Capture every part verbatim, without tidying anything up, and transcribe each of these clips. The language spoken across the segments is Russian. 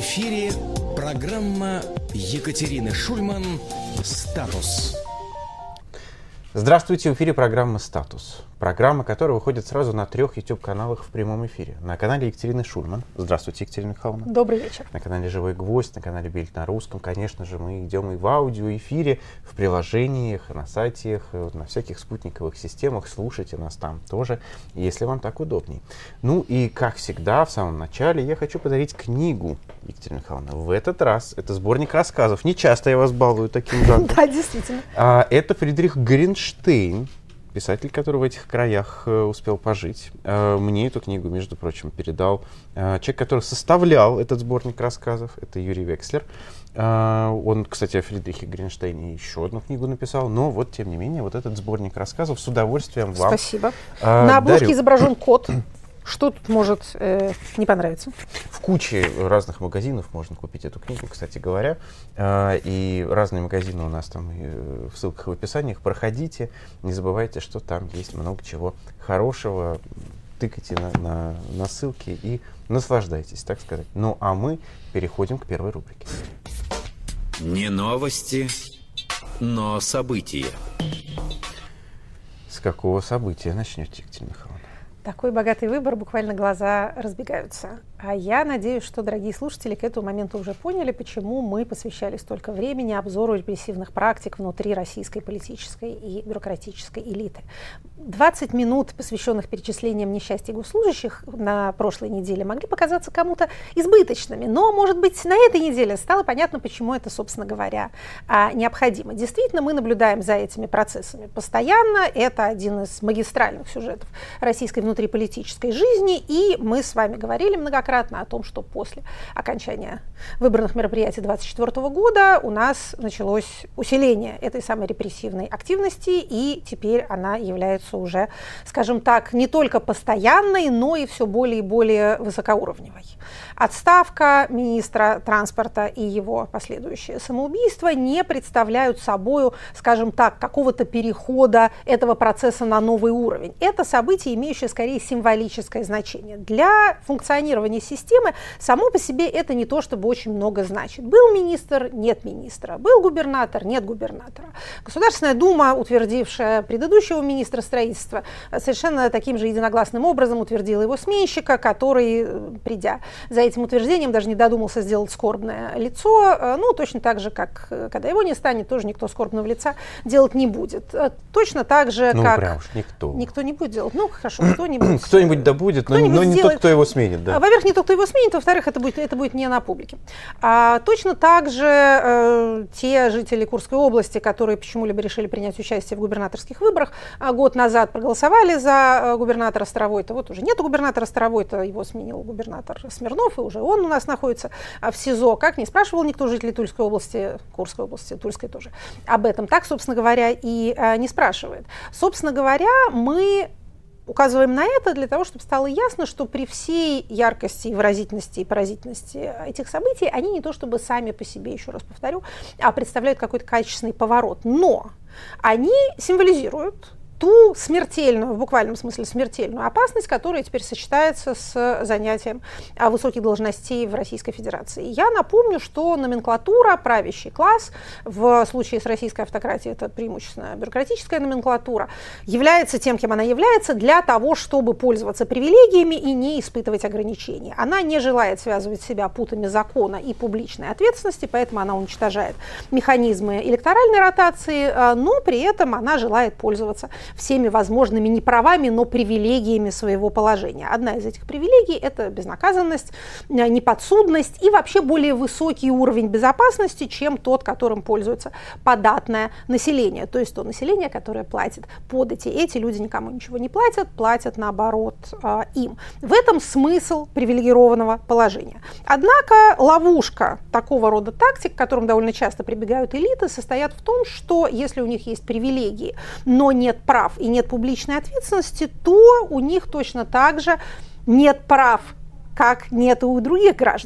эфире программа Екатерины Шульман «Статус». Здравствуйте, в эфире программа «Статус». Программа, которая выходит сразу на трех YouTube-каналах в прямом эфире. На канале Екатерины Шульман. Здравствуйте, Екатерина Михайловна. Добрый вечер. На канале «Живой гвоздь», на канале «Бильд на русском». Конечно же, мы идем и в аудиоэфире, в приложениях, на сайтах, на всяких спутниковых системах. Слушайте нас там тоже, если вам так удобней. Ну и, как всегда, в самом начале я хочу подарить книгу, Екатерина Михайловна. В этот раз это сборник рассказов. Не часто я вас балую таким жанром. Да, действительно. Это Фридрих Гринштейн, писатель, который в этих краях э, успел пожить. Э, мне эту книгу, между прочим, передал э, человек, который составлял этот сборник рассказов. Это Юрий Векслер. Э, он, кстати, о Фридрихе Гринштейне еще одну книгу написал. Но вот, тем не менее, вот этот сборник рассказов с удовольствием вам Спасибо. Э, На обложке дарю. изображен кот. Что тут может э, не понравиться? В куче разных магазинов можно купить эту книгу, кстати говоря. Э, и разные магазины у нас там и в ссылках в описании. Проходите. Не забывайте, что там есть много чего хорошего. Тыкайте на, на, на ссылки и наслаждайтесь, так сказать. Ну а мы переходим к первой рубрике. Не новости, но события. С какого события начнете, Екатерина Михайловна? Такой богатый выбор, буквально глаза разбегаются. А я надеюсь, что, дорогие слушатели, к этому моменту уже поняли, почему мы посвящали столько времени обзору репрессивных практик внутри российской политической и бюрократической элиты. двадцать минут, посвященных перечислениям несчастья госслужащих на прошлой неделе, могли показаться кому-то избыточными, но, может быть, на этой неделе стало понятно, почему это, собственно говоря, необходимо. Действительно, мы наблюдаем за этими процессами постоянно. Это один из магистральных сюжетов российской внутриполитической жизни, и мы с вами говорили многократно о том, что после окончания выборных мероприятий две тысячи двадцать четвёртого года у нас началось усиление этой самой репрессивной активности, и теперь она является уже, скажем так, не только постоянной, но и все более и более высокоуровневой. Отставка министра транспорта и его последующее самоубийство не представляют собой, скажем так, какого-то перехода этого процесса на новый уровень. Это событие, имеющее скорее символическое значение. Для функционирования системы само по себе это не то, чтобы очень много значит. Был министр, нет министра. Был губернатор, нет губернатора. Государственная дума, утвердившая предыдущего министра строительства, совершенно таким же единогласным образом утвердила его сменщика, который, придя за этим утверждением, даже не додумался сделать скорбное лицо. Ну, точно так же, как когда его не станет, тоже никто скорбного лица делать не будет. Точно так же, ну, как... прям уж никто. Никто не будет делать. Ну, хорошо, кто-нибудь. Кто-нибудь да будет, но, но не тот, кто его сменит. Да. Во-первых, не тот, кто его сменит, во-вторых, это будет, это будет не на публике. А, точно так же э, те жители Курской области, которые почему-либо решили принять участие в губернаторских выборах, а год назад проголосовали за э, губернатора Старовойта. Вот уже нету губернатора Старовойта, его сменил губернатор Смирнов, и уже он у нас находится в СИЗО. Как не спрашивал никто жителей Тульской области, Курской области, Тульской тоже, об этом. Так, собственно говоря, и э, не спрашивает. Собственно говоря, мы указываем на это для того, чтобы стало ясно, что при всей яркости, и выразительности и поразительности этих событий, они не то чтобы сами по себе, еще раз повторю, а представляют какой-то качественный поворот. Но они символизируют ту смертельную, в буквальном смысле смертельную опасность, которая теперь сочетается с занятием высоких должностей в Российской Федерации. Я напомню, что номенклатура, правящий класс, в случае с российской автократией это преимущественно бюрократическая номенклатура, является тем, кем она является, для того, чтобы пользоваться привилегиями и не испытывать ограничений. Она не желает связывать себя путами закона и публичной ответственности, поэтому она уничтожает механизмы электоральной ротации, но при этом она желает пользоваться всеми возможными не правами, но привилегиями своего положения. Одна из этих привилегий – это безнаказанность, неподсудность и вообще более высокий уровень безопасности, чем тот, которым пользуется податное население. То есть то население, которое платит подати. Эти люди никому ничего не платят, платят наоборот им. В этом смысл привилегированного положения. Однако ловушка такого рода тактик, к которым довольно часто прибегают элиты, состоят в том, что если у них есть привилегии, но нет прав и нет публичной ответственности, то у них точно так же нет прав, как нет и у других граждан.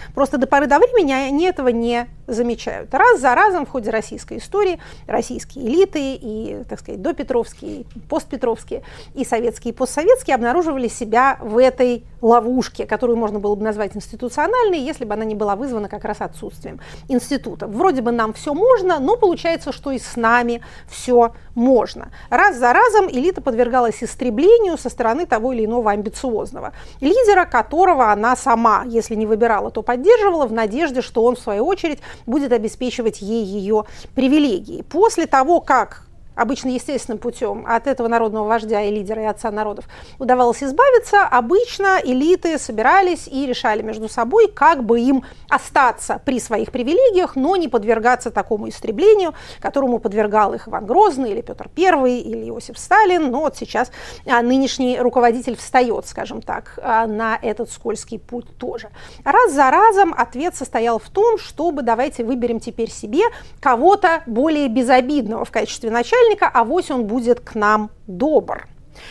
Просто до поры до времени они этого не замечают. Раз за разом в ходе российской истории российские элиты, и, так сказать, допетровские, и постпетровские, и советские, и постсоветские обнаруживали себя в этой ловушке, которую можно было бы назвать институциональной, если бы она не была вызвана как раз отсутствием института. Вроде бы нам все можно, но получается, что и с нами все можно. Раз за разом элита подвергалась истреблению со стороны того или иного амбициозного лидера, которого она сама, если не выбирала, то поддерживала в надежде, что он, в свою очередь, будет обеспечивать ей ее привилегии. После того, как обычно естественным путем от этого народного вождя и лидера, и отца народов удавалось избавиться, обычно элиты собирались и решали между собой, как бы им остаться при своих привилегиях, но не подвергаться такому истреблению, которому подвергал их Иван Грозный, или Петр Первый, или Иосиф Сталин. Но вот сейчас нынешний руководитель встает, скажем так, на этот скользкий путь тоже. Раз за разом ответ состоял в том, чтобы давайте выберем теперь себе кого-то более безобидного в качестве начальника, авось он будет к нам добр.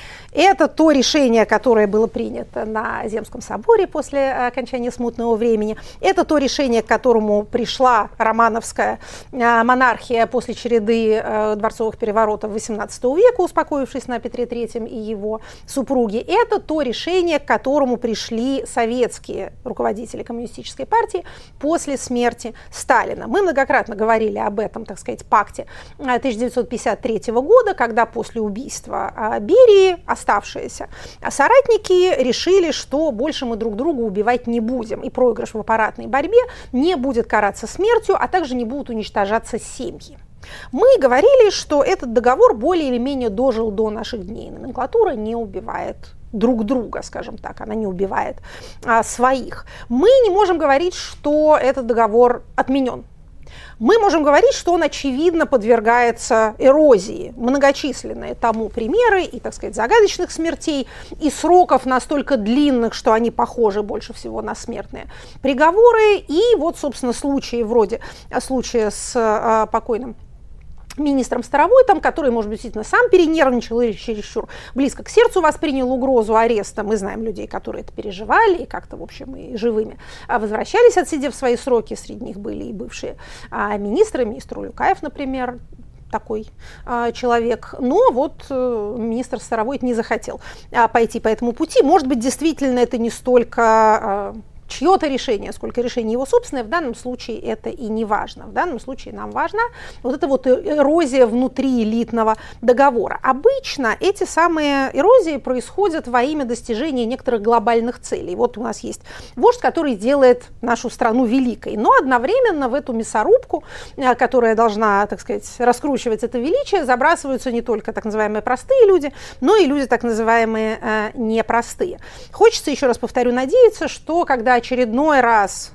Это то решение, которое было принято на Земском соборе после окончания смутного времени. Это то решение, к которому пришла романовская монархия после череды дворцовых переворотов восемнадцатого века, успокоившись на Петре Третьем и его супруге. Это то решение, к которому пришли советские руководители коммунистической партии после смерти Сталина. Мы многократно говорили об этом, так сказать, пакте тысяча девятьсот пятьдесят третьего года, когда после убийства Берии оставшиеся соратники решили, что больше мы друг друга убивать не будем, и проигрыш в аппаратной борьбе не будет караться смертью, а также не будут уничтожаться семьи. Мы говорили, что этот договор более или менее дожил до наших дней. Номенклатура не убивает друг друга, скажем так, она не убивает а, своих. Мы не можем говорить, что этот договор отменен. Мы можем говорить, что он, очевидно, подвергается эрозии. Многочисленные тому примеры и, так сказать, загадочных смертей, и сроков настолько длинных, что они похожи больше всего на смертные приговоры. И вот, собственно, случаи вроде случая с а, покойным министром Старовойтом, который, может быть, действительно сам перенервничал или чересчур близко к сердцу воспринял угрозу ареста. Мы знаем людей, которые это переживали, и как-то, в общем, и живыми возвращались, отсидев свои сроки. Среди них были и бывшие а, министры, министр Улюкаев, например, такой а, человек. Но вот а, министр Старовойт не захотел а, пойти по этому пути. Может быть, действительно, это не столько А, чье-то решение, сколько решение его собственное, в данном случае это и не важно. В данном случае нам важна вот эта вот эрозия внутри элитного договора. Обычно эти самые эрозии происходят во имя достижения некоторых глобальных целей. Вот у нас есть вождь, который делает нашу страну великой, но одновременно в эту мясорубку, которая должна, так сказать, раскручивать это величие, забрасываются не только так называемые простые люди, но и люди так называемые э, непростые. Хочется, еще раз повторю, надеяться, что когда очередной раз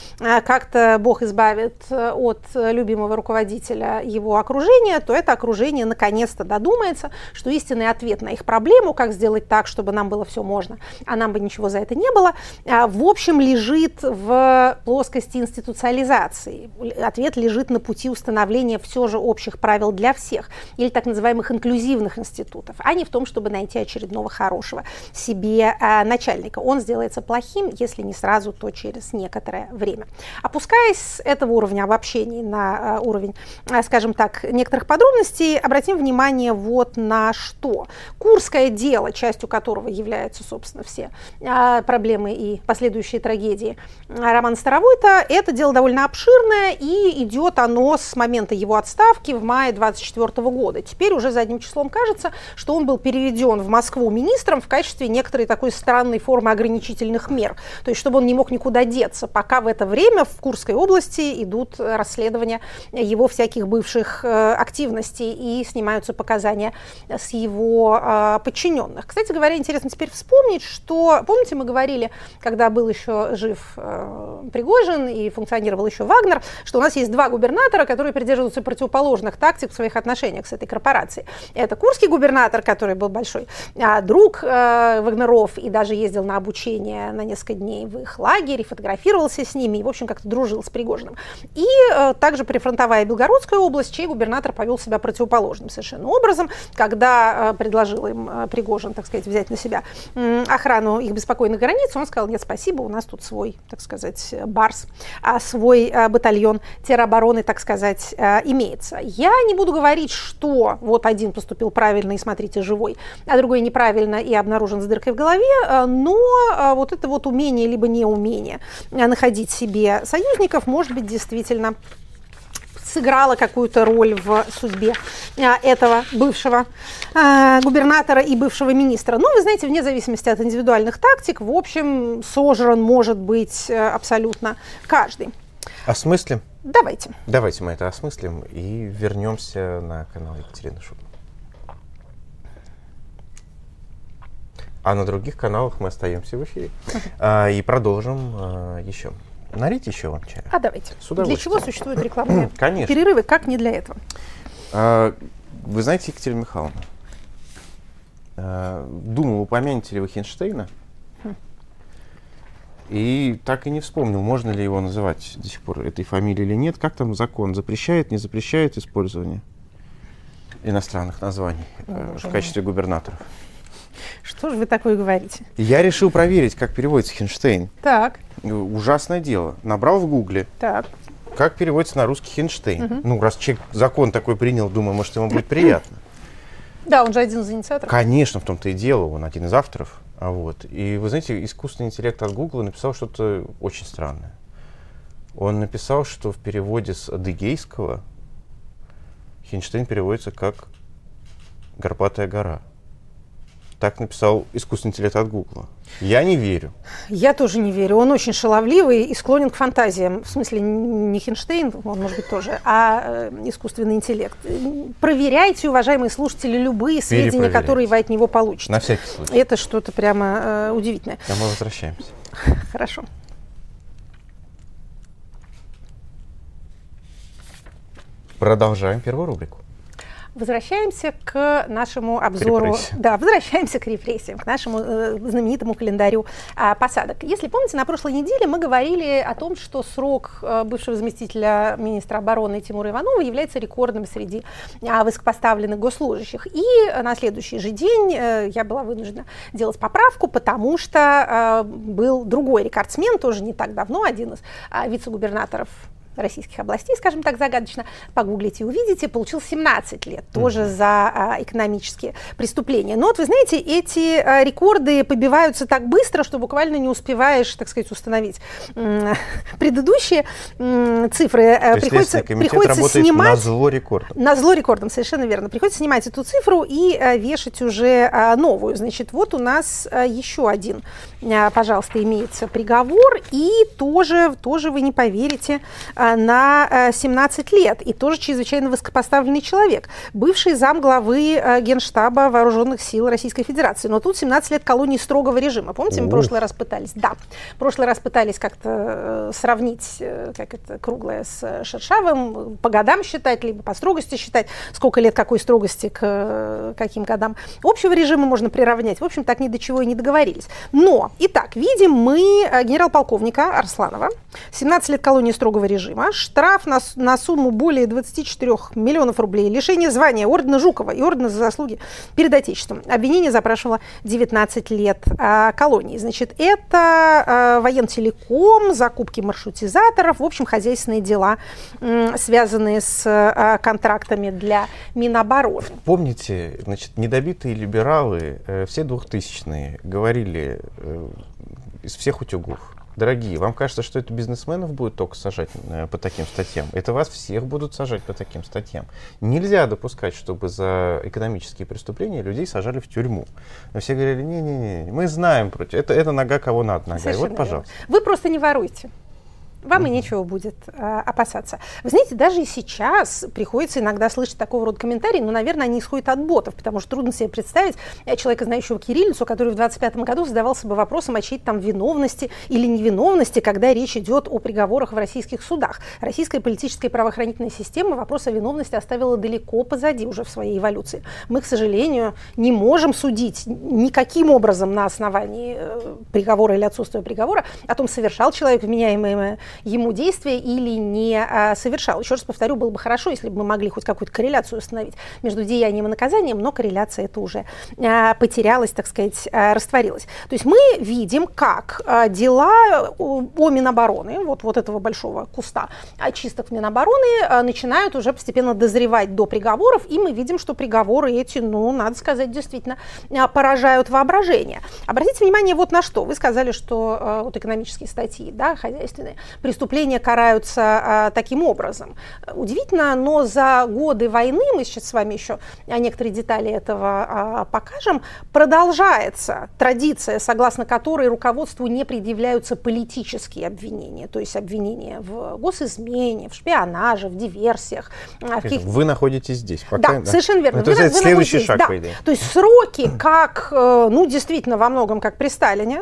как-то Бог избавит от любимого руководителя его окружения, то это окружение наконец-то додумается, что истинный ответ на их проблему, как сделать так, чтобы нам было все можно, а нам бы ничего за это не было, в общем, лежит в плоскости институциализации. Ответ лежит на пути установления все же общих правил для всех, или так называемых инклюзивных институтов, а не в том, чтобы найти очередного хорошего себе начальника. Он сделается плохим, если не сразу, то через некоторое время. Опускаясь с этого уровня обобщений на уровень, скажем так, некоторых подробностей, обратим внимание вот на что. Курское дело, частью которого являются, собственно, все проблемы и последующие трагедии романа Старовойта, это дело довольно обширное, и идет оно с момента его отставки в мае двадцать четвёртого года. Теперь уже задним числом кажется, что он был переведен в Москву министром в качестве некоторой такой странной формы ограничительных мер, то есть чтобы он не мог никуда деться, пока в это время в Курской области идут расследования его всяких бывших активностей и снимаются показания с его подчиненных. Кстати говоря, интересно теперь вспомнить, что, помните, мы говорили, когда был еще жив Пригожин и функционировал еще Вагнер, что у нас есть два губернатора, которые придерживаются противоположных тактик в своих отношениях с этой корпорацией. Это курский губернатор, который был большой друг Вагнеров и даже ездил на обучение на несколько дней в их лагерь, фотографировался с ними, в общем, как-то дружил с Пригожиным. И э, также прифронтовая Белгородская область, чей губернатор повел себя противоположным совершенно образом, когда э, предложил им э, Пригожин, так сказать, взять на себя э, охрану их беспокойных границ, он сказал: нет, спасибо, у нас тут свой, так сказать, барс, а свой э, батальон теробороны, так сказать, э, имеется. Я не буду говорить, что вот один поступил правильно и, смотрите, живой, а другой неправильно и обнаружен с дыркой в голове, э, но э, вот это вот умение либо неумение э, находить себе союзников, может быть, действительно сыграла какую-то роль в судьбе а, этого бывшего а, губернатора и бывшего министра. Но, вы знаете, вне зависимости от индивидуальных тактик, в общем, сожран может быть абсолютно каждый. Осмыслим? Давайте. Давайте мы это осмыслим и вернемся на канал Екатерины Шульман. А на других каналах мы остаемся в эфире а, и продолжим а, еще. Налить еще вам чая? А давайте. Для чего существуют рекламные Конечно. перерывы, как не для этого? А, вы знаете, Екатерина Михайловна, а, думал, упомянете ли вы Хинштейна, хм. и так и не вспомнил, можно ли его называть до сих пор этой фамилией или нет. Как там закон запрещает, не запрещает использование иностранных названий а, в качестве губернаторов? Что же вы такое говорите? Я решил проверить, как переводится Хинштейн. Так. Ужасное дело. Набрал в гугле. Так. Как переводится на русский Хинштейн? Угу. Ну, раз человек закон такой принял, думаю, может, ему будет приятно. Да, он же один из инициаторов. Конечно, в том-то и дело, он один из авторов. А вот. И вы знаете, искусственный интеллект от Гугла написал что-то очень странное. Он написал, что в переводе с адыгейского Хинштейн переводится как «Горбатая гора». Так написал искусственный интеллект от Гугла. Я не верю. Я тоже не верю. Он очень шаловливый и склонен к фантазиям. В смысле, не Хинштейн, он может быть тоже, а искусственный интеллект. Проверяйте, уважаемые слушатели, любые сведения, которые вы от него получите. На всякий случай. Это что-то прямо э, удивительное. А мы возвращаемся. Хорошо. Продолжаем первую рубрику. Возвращаемся к нашему обзору, да, возвращаемся к репрессиям, к нашему э, знаменитому календарю э, посадок. Если помните, на прошлой неделе мы говорили о том, что срок э, бывшего заместителя министра обороны Тимура Иванова является рекордным среди э, высокопоставленных госслужащих. И на следующий же день э, я была вынуждена делать поправку, потому что э, был другой рекордсмен, тоже не так давно, один из э, вице-губернаторов российских областей, скажем так, загадочно, погуглите и увидите, получил семнадцать лет тоже mm-hmm. за а, экономические преступления. Но вот вы знаете, эти а, рекорды побиваются так быстро, что буквально не успеваешь, так сказать, установить м- предыдущие м- цифры. То приходится есть приходится снимать на зло рекордом. На зло рекордом, совершенно верно. Приходится снимать эту цифру и а, вешать уже а, новую. Значит, вот у нас а, еще один, а, пожалуйста, имеется приговор, и тоже, тоже вы не поверите, на семнадцать лет, и тоже чрезвычайно высокопоставленный человек, бывший замглавы Генштаба Вооруженных сил Российской Федерации. Но тут семнадцать лет колонии строгого режима. Помните, мы в прошлый раз пытались? Да. В прошлый раз пытались как-то сравнить, как это, круглое с шершавым, по годам считать, либо по строгости считать, сколько лет какой строгости к каким годам общего режима можно приравнять. В общем, так ни до чего и не договорились. Но, итак, видим мы генерал-полковника Арсланова, семнадцать лет колонии строгого режима, штраф на, на сумму более двадцати четырёх миллионов рублей, лишение звания, ордена Жукова и ордена за заслуги перед Отечеством. Обвинение запрашивало девятнадцать лет а, колонии. Значит, это а, воентелеком, закупки маршрутизаторов, в общем, хозяйственные дела, м, связанные с а, контрактами для Минобороны. Помните, значит, недобитые либералы, э, все двухтысячные, говорили э, из всех утюгов: дорогие, вам кажется, что это бизнесменов будет только сажать э, по таким статьям? Это вас всех будут сажать по таким статьям. Нельзя допускать, чтобы за экономические преступления людей сажали в тюрьму. Но все говорили: не-не-не, мы знаем против. Это, это нога кого надо нога. И вот, пожалуйста. Вы просто не воруйте. Вам mm-hmm. и нечего будет а, опасаться. Вы знаете, даже и сейчас приходится иногда слышать такого рода комментарии, но, наверное, они исходят от ботов, потому что трудно себе представить человека, знающего кириллицу, который в двадцать пятом году задавался бы вопросом о чьей-то там виновности или невиновности, когда речь идет о приговорах в российских судах. Российская политическая и правоохранительная система вопрос о виновности оставила далеко позади уже в своей эволюции. Мы, к сожалению, не можем судить никаким образом на основании э, приговора или отсутствия приговора о том, совершал человек вменяемое ему действия или не а, совершал. Еще раз повторю, было бы хорошо, если бы мы могли хоть какую-то корреляцию установить между деянием и наказанием, но корреляция это уже а, потерялась, так сказать, а, растворилась. То есть мы видим, как а, дела о, о Минобороны, вот, вот этого большого куста чисток в Минобороны, а, начинают уже постепенно дозревать до приговоров, и мы видим, что приговоры эти, ну, надо сказать, действительно а, поражают воображение. Обратите внимание вот на что. Вы сказали, что а, вот экономические статьи, да, хозяйственные, преступления караются а, таким образом. Удивительно, но за годы войны, мы сейчас с вами еще некоторые детали этого а, покажем, продолжается традиция, согласно которой руководству не предъявляются политические обвинения, то есть обвинения в госизмене, в шпионаже, в диверсиях. В каких... Вы находитесь здесь. Пока, да, да, совершенно верно. Это вы, следующий шаг, да. по идее. То есть сроки, как, ну, действительно, во многом как при Сталине,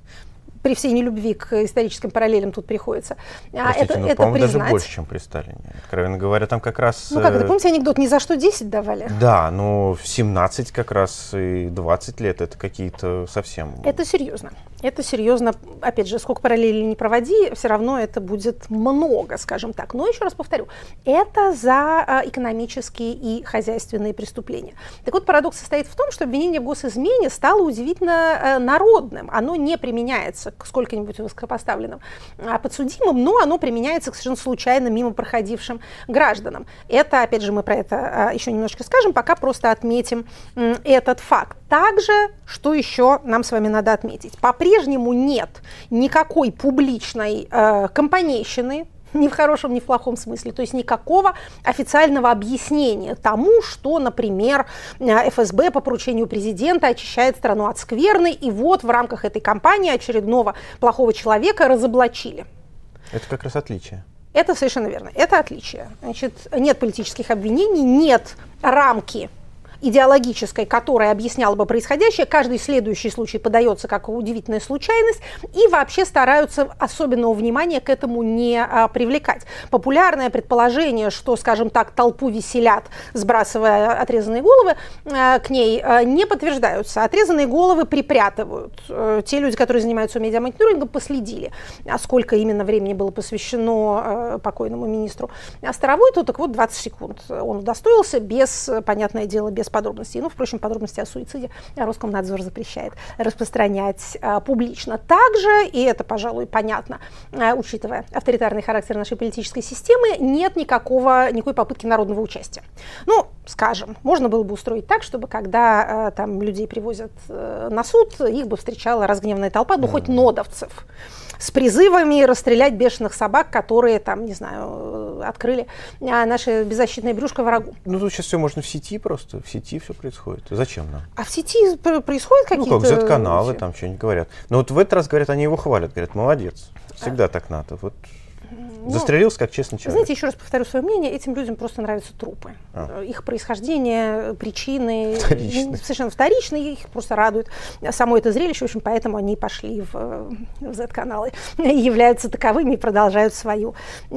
при всей нелюбви к историческим параллелям тут приходится. Простите, это, ну, это по-моему, признать. даже больше, чем при Сталине. Откровенно говоря, там как раз... Ну как, это, помните анекдот, ни за что десять давали? Да, но в семнадцать как раз и двадцать лет это какие-то совсем... Это серьезно. Это серьезно. Опять же, сколько параллелей не проводи, все равно это будет много, скажем так. Но еще раз повторю, это за экономические и хозяйственные преступления. Так вот, парадокс состоит в том, что обвинение в госизмене стало удивительно народным. Оно не применяется к сколько-нибудь высокопоставленным подсудимым, но оно применяется к совершенно случайно мимо проходившим гражданам. Это, опять же, мы про это еще немножко скажем, пока просто отметим этот факт. Также, что еще нам с вами надо отметить? По-прежнему нет никакой публичной э, компанейщины, ни в хорошем, ни в плохом смысле. То есть никакого официального объяснения тому, что, например, эф эс бэ по поручению президента очищает страну от скверны, и вот в рамках этой кампании очередного плохого человека разоблачили. Это как раз отличие. Это совершенно верно. Это отличие. Значит, нет политических обвинений, нет рамки идеологической, которая объясняла бы происходящее. Каждый следующий случай подается как удивительная случайность, и вообще стараются особенного внимания к этому не а, привлекать. Популярное предположение, что, скажем так, толпу веселят, сбрасывая отрезанные головы, а, к ней а, не подтверждаются. Отрезанные головы припрятывают. А, те люди, которые занимаются медиамониторингом, последили, а сколько именно времени было посвящено а, покойному министру Старовойтову. Так вот, двадцать секунд он удостоился, без, понятное дело, без подробностей. Ну, впрочем, подробности о суициде Роскомнадзор запрещает распространять а, публично. Также, и это, пожалуй, понятно, а, учитывая авторитарный характер нашей политической системы, нет никакого, никакой попытки народного участия. Ну, скажем, можно было бы устроить так, чтобы когда а, там людей привозят а, на суд, их бы встречала разгневанная толпа, ну, mm-hmm. хоть нодовцев, с призывами расстрелять бешеных собак, которые там, не знаю, открыли а, наше беззащитное брюшко врагу. Ну, тут сейчас все можно в сети просто, в сети все происходит. Зачем нам? А в сети происходят какие-то... Ну, как зет-каналы там что-нибудь говорят. Но вот в этот раз, говорят, они его хвалят, говорят, молодец, всегда а... так надо. Вот. Ну, застрелился, как честный человек. Знаете, еще раз повторю свое мнение, этим людям просто нравятся трупы. А. Их происхождение, причины Вторичные. совершенно вторичные, их просто радует само это зрелище, в общем, поэтому они пошли в, в зет-каналы, являются таковыми и продолжают свою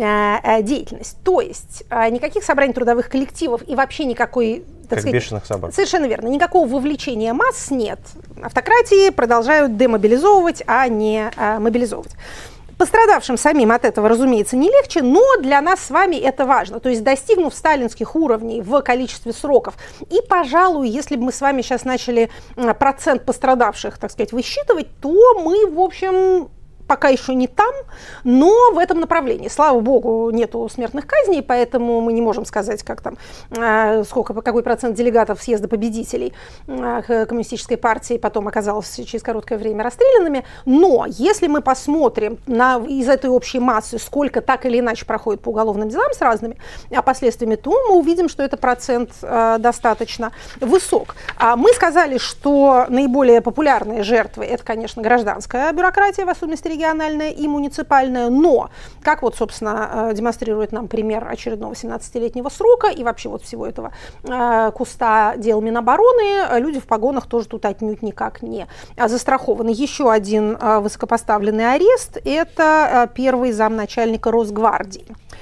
э, деятельность. То есть э, никаких собраний трудовых коллективов и вообще никакой... Как сказать, бешеных собак. Совершенно верно. Никакого вовлечения масс нет. Автократии продолжают демобилизовывать, а не а, мобилизовывать. Пострадавшим самим от этого, разумеется, не легче, но для нас с вами это важно. То есть, достигнув сталинских уровней в количестве сроков, и, пожалуй, если бы мы с вами сейчас начали процент пострадавших, так сказать, высчитывать, то мы, в общем... пока еще не там, но в этом направлении. Слава богу, нету смертных казней, поэтому мы не можем сказать, как там, сколько, какой процент делегатов съезда победителей коммунистической партии потом оказалось через короткое время расстрелянными. Но если мы посмотрим на, из этой общей массы, сколько так или иначе проходит по уголовным делам с разными последствиями, то мы увидим, что этот процент достаточно высок. Мы сказали, что наиболее популярные жертвы – это, конечно, гражданская бюрократия, в особенности региональная и муниципальная, но, как вот, собственно, демонстрирует нам пример очередного семнадцатилетнего срока и вообще вот всего этого э, куста дел Минобороны, люди в погонах тоже тут отнюдь никак не застрахованы. Еще один э, высокопоставленный арест – это э, первый замначальника Росгвардии.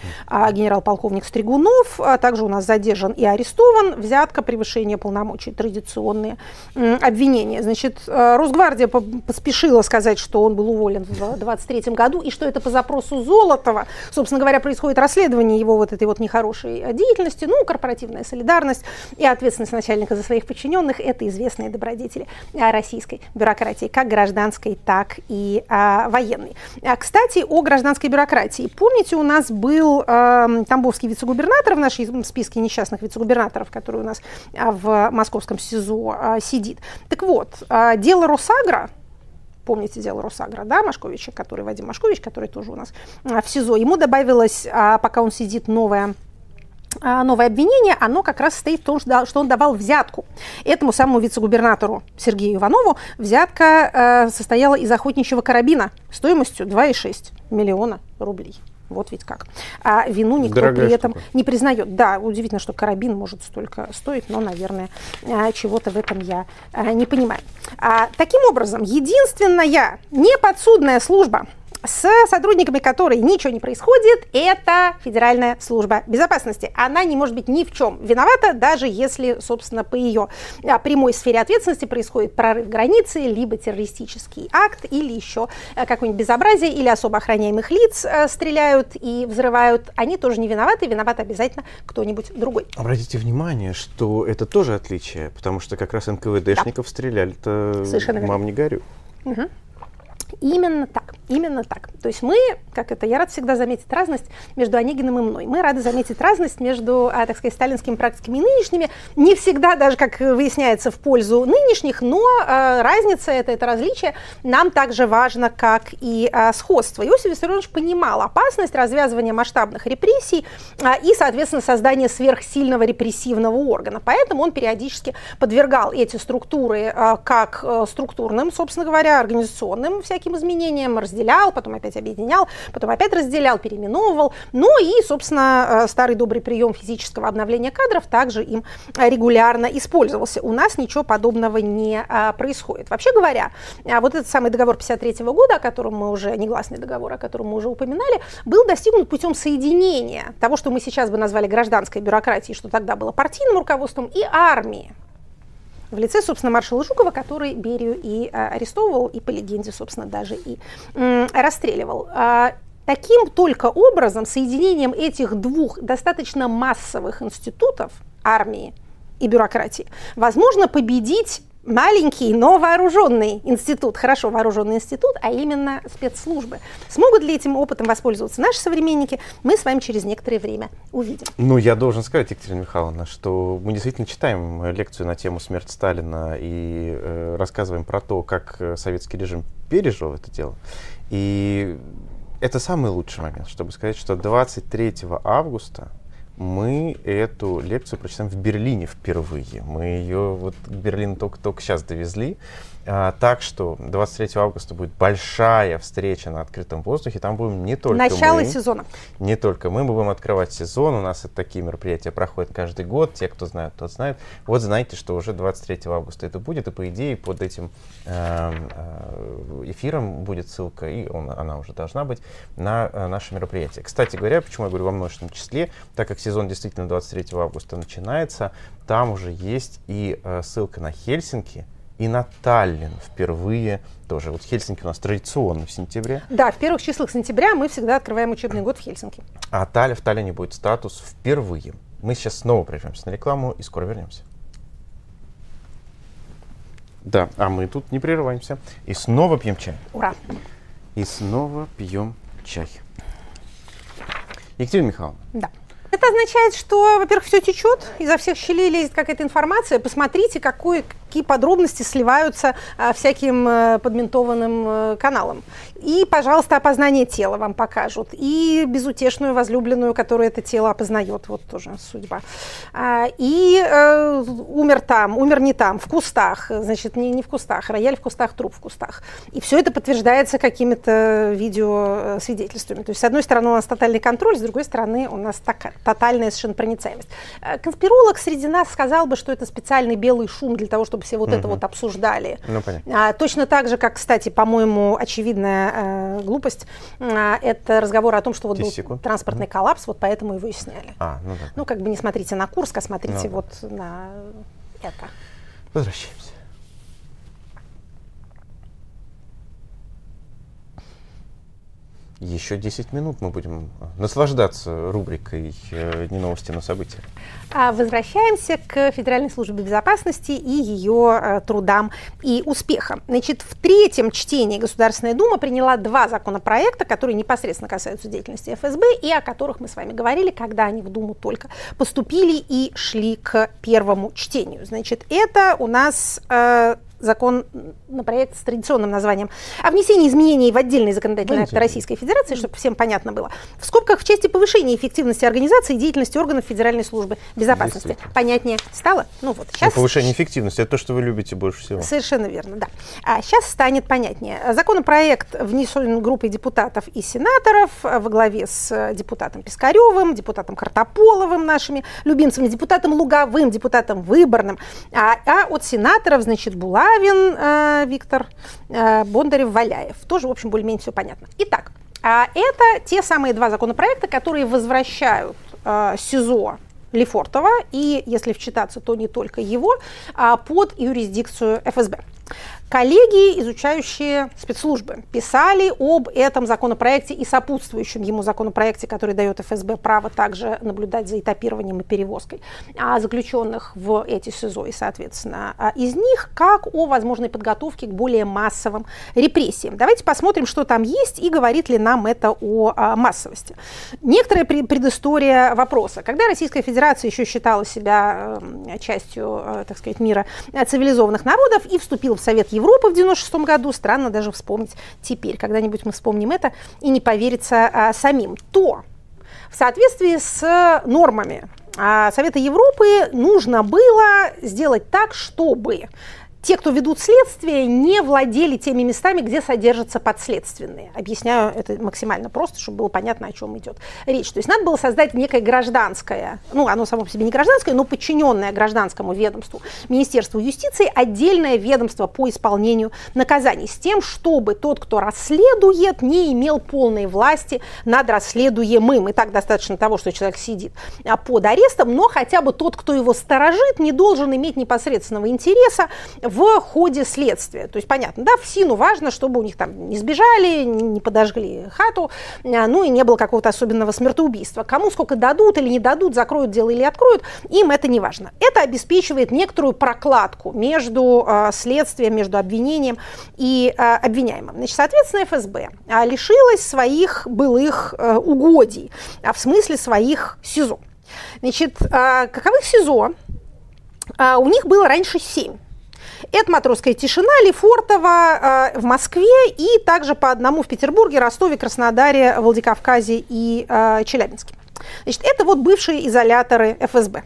а, генерал-полковник Стригунов. А также у нас задержан и арестован. Взятка, превышение полномочий, традиционные м, обвинения. Значит, Росгвардия поспешила сказать, что он был уволен в двадцать третьем году, и что это по запросу Золотова. Собственно говоря, происходит расследование его вот этой вот нехорошей деятельности. Ну, корпоративная солидарность и ответственность начальника за своих подчиненных – это известные добродетели российской бюрократии, как гражданской, так и а, военной. А, кстати, о гражданской бюрократии. Помните, у нас был а, тамбовский вице-губернатор в нашем списке несчастных вице-губернаторов, который у нас а, в московском СИЗО а, сидит. Так вот, а, дело Росагро. Помните дело Росагро, да, Машковича, который, Вадим Машкович, который тоже у нас а, в СИЗО. Ему добавилось, а, пока он сидит, новое, а, новое обвинение. Оно как раз стоит в том, что он давал взятку этому самому вице-губернатору Сергею Иванову. Взятка а, состояла из охотничьего карабина стоимостью два и шесть миллиона рублей. Вот ведь как. А вину никто Дорогая при этом штука. не признает. Да, удивительно, что карабин может столько стоить, но, наверное, чего-то в этом я не понимаю. А, таким образом, единственная неподсудная служба, с сотрудниками которой ничего не происходит, это Федеральная служба безопасности. Она не может быть ни в чем виновата, даже если, собственно, по ее прямой сфере ответственности происходит прорыв границы, либо террористический акт, или еще какое-нибудь безобразие, или особо охраняемых лиц стреляют и взрывают. Они тоже не виноваты, виноват обязательно кто-нибудь другой. Обратите внимание, что это тоже отличие, потому что как раз эн ка вэ дэшников да. стреляли-то, мам, не горю. Угу. Именно так, именно так. То есть мы, как это, я рад всегда заметить разность между Онегиным и мной. Мы рады заметить разность между, а, так сказать, сталинскими практиками и нынешними. Не всегда, даже как выясняется, в пользу нынешних, но а, разница, это, это различие нам также важно, как и а, сходство. Иосиф Виссарионович понимал опасность развязывания масштабных репрессий а, и, соответственно, создания сверхсильного репрессивного органа. Поэтому он периодически подвергал эти структуры а, как а, структурным, собственно говоря, организационным всяким изменениям, разделял, потом опять объединял, потом опять разделял, переименовывал. Ну и, собственно, старый добрый прием физического обновления кадров также им регулярно использовался. У нас ничего подобного не а, происходит. Вообще говоря, вот этот самый договор пятьдесят третьего года, о котором мы уже, негласный договор, о котором мы уже упоминали, был достигнут путем соединения того, что мы сейчас бы назвали гражданской бюрократией, что тогда было партийным руководством, и армии. В лице, собственно, маршала Жукова, который Берию и а, арестовывал, и по легенде, собственно, даже и м, расстреливал. А, таким только образом, соединением этих двух достаточно массовых институтов, армии и бюрократии, возможно победить маленький, но вооруженный институт, хорошо вооруженный институт, а именно спецслужбы. Смогут ли этим опытом воспользоваться наши современники, мы с вами через некоторое время увидим. Ну, я должен сказать, Екатерина Михайловна, что мы действительно читаем лекцию на тему «Смерть Сталина» и э, рассказываем про то, как советский режим пережил это дело. И это самый лучший момент, чтобы сказать, что двадцать третьего августа мы эту лекцию прочитаем в Берлине впервые. Мы ее вот к Берлину только-только сейчас довезли. А, так что двадцать третьего августа будет большая встреча на открытом воздухе. Там будем не только Начало мы. сезона. Не только мы. Мы будем открывать сезон. У нас такие мероприятия проходят каждый год. Те, кто знает, тот знает. Вот знаете, что уже двадцать третьего августа это будет. И по идее под этим э, э, эфиром будет ссылка, и он, она уже должна быть, на э, наше мероприятие. Кстати говоря, почему я говорю во множественном числе, так как сезон действительно двадцать третьего августа начинается, там уже есть и э, ссылка на Хельсинки, и на Таллин впервые тоже. Вот Хельсинки у нас традиционно в сентябре. Да, в первых числах сентября мы всегда открываем учебный год в Хельсинки. А Талли, в Таллине будет статус впервые. Мы сейчас снова прервемся на рекламу и скоро вернемся. Да, а мы тут не прерываемся. И снова пьем чай. Ура! И снова пьем чай. Екатерина Михайловна. Да. Это означает, что, во-первых, все течет, изо всех щелей лезет какая-то информация. Посмотрите, какой, какие подробности сливаются а, всяким а, подментованным а, каналам. И, пожалуйста, опознание тела вам покажут. И безутешную возлюбленную, которая это тело опознает. Вот тоже судьба. А, и а, умер там, умер не там, в кустах. Значит, не, не в кустах. Рояль в кустах, труп в кустах. И все это подтверждается какими-то видеосвидетельствами. То есть, с одной стороны, у нас тотальный контроль, с другой стороны, у нас такая тотальная совершенно проницаемость. Конспиролог среди нас сказал бы, что это специальный белый шум для того, чтобы все вот угу. это вот обсуждали. Ну, понятно. А, точно так же, как, кстати, по-моему, очевидная э, глупость, а, это разговор о том, что вот был секунд. транспортный угу. коллапс, вот поэтому его и сняли. А, ну, да. Ну, как бы не смотрите на Курск, а смотрите ну, вот да. на это. Возвращаемся. Еще десять минут мы будем наслаждаться рубрикой «Не новости, но события». Возвращаемся к Федеральной службе безопасности и ее трудам и успехам. Значит, в третьем чтении Государственная Дума приняла два законопроекта, которые непосредственно касаются деятельности эф эс бэ и о которых мы с вами говорили, когда они в Думу только поступили и шли к первому чтению. Значит, это у нас... Э, закон на проект с традиционным названием о внесении изменений в отдельные законодательные акты Российской Федерации, чтобы всем понятно было. В скобках в части повышения эффективности организации и деятельности органов Федеральной службы безопасности. Понятнее стало? Ну вот, сейчас... Ну, повышение эффективности – это то, что вы любите больше всего. Совершенно верно, да. А сейчас станет понятнее. Законопроект внесен группой депутатов и сенаторов во главе с депутатом Пискаревым, депутатом Картополовым, нашими любимцами, депутатом Луговым, депутатом Выборным, а, а от сенаторов, значит, Булавин, э, Виктор, э, Бондарев, Валяев. Тоже, в общем, более-менее все понятно. Итак, э, это те самые два законопроекта, которые возвращают э, СИЗО Лефортово, и, если вчитаться, то не только его, а под юрисдикцию эф эс бэ. Коллеги, изучающие спецслужбы, писали об этом законопроекте и сопутствующем ему законопроекте, который дает эф эс бэ право также наблюдать за этапированием и перевозкой заключенных в эти СИЗО и, соответственно, из них, как о возможной подготовке к более массовым репрессиям. Давайте посмотрим, что там есть и говорит ли нам это о массовости. Некоторая предыстория вопроса. Когда Российская Федерация еще считала себя частью, так сказать, мира цивилизованных народов и вступила в Совет Европы в девяносто шестом году, странно даже вспомнить теперь, когда-нибудь мы вспомним это и не поверится а, самим, то в соответствии с нормами а, Совета Европы нужно было сделать так, чтобы те, кто ведут следствие, не владели теми местами, где содержатся подследственные. Объясняю это максимально просто, чтобы было понятно, о чем идет речь. То есть надо было создать некое гражданское, ну, оно само по себе не гражданское, но подчиненное гражданскому ведомству, Министерству юстиции, отдельное ведомство по исполнению наказаний, с тем, чтобы тот, кто расследует, не имел полной власти над расследуемым. И так достаточно того, что человек сидит под арестом, но хотя бы тот, кто его сторожит, не должен иметь непосредственного интереса в ходе следствия. То есть, понятно, да, в СИНу важно, чтобы у них там не сбежали, не подожгли хату, ну и не было какого-то особенного смертоубийства. Кому сколько дадут или не дадут, закроют дело или откроют, им это не важно. Это обеспечивает некоторую прокладку между э, следствием, между обвинением и э, обвиняемым. Значит, соответственно, эф эс бэ э, лишилась своих былых э, угодий, а в смысле своих СИЗО. Значит, э, каковых СИЗО э, у них было раньше семь. Это Матросская тишина, Лефортово э, в Москве и также по одному в Петербурге, Ростове, Краснодаре, Владикавказе и э, Челябинске. Значит, это вот бывшие изоляторы эф эс бэ.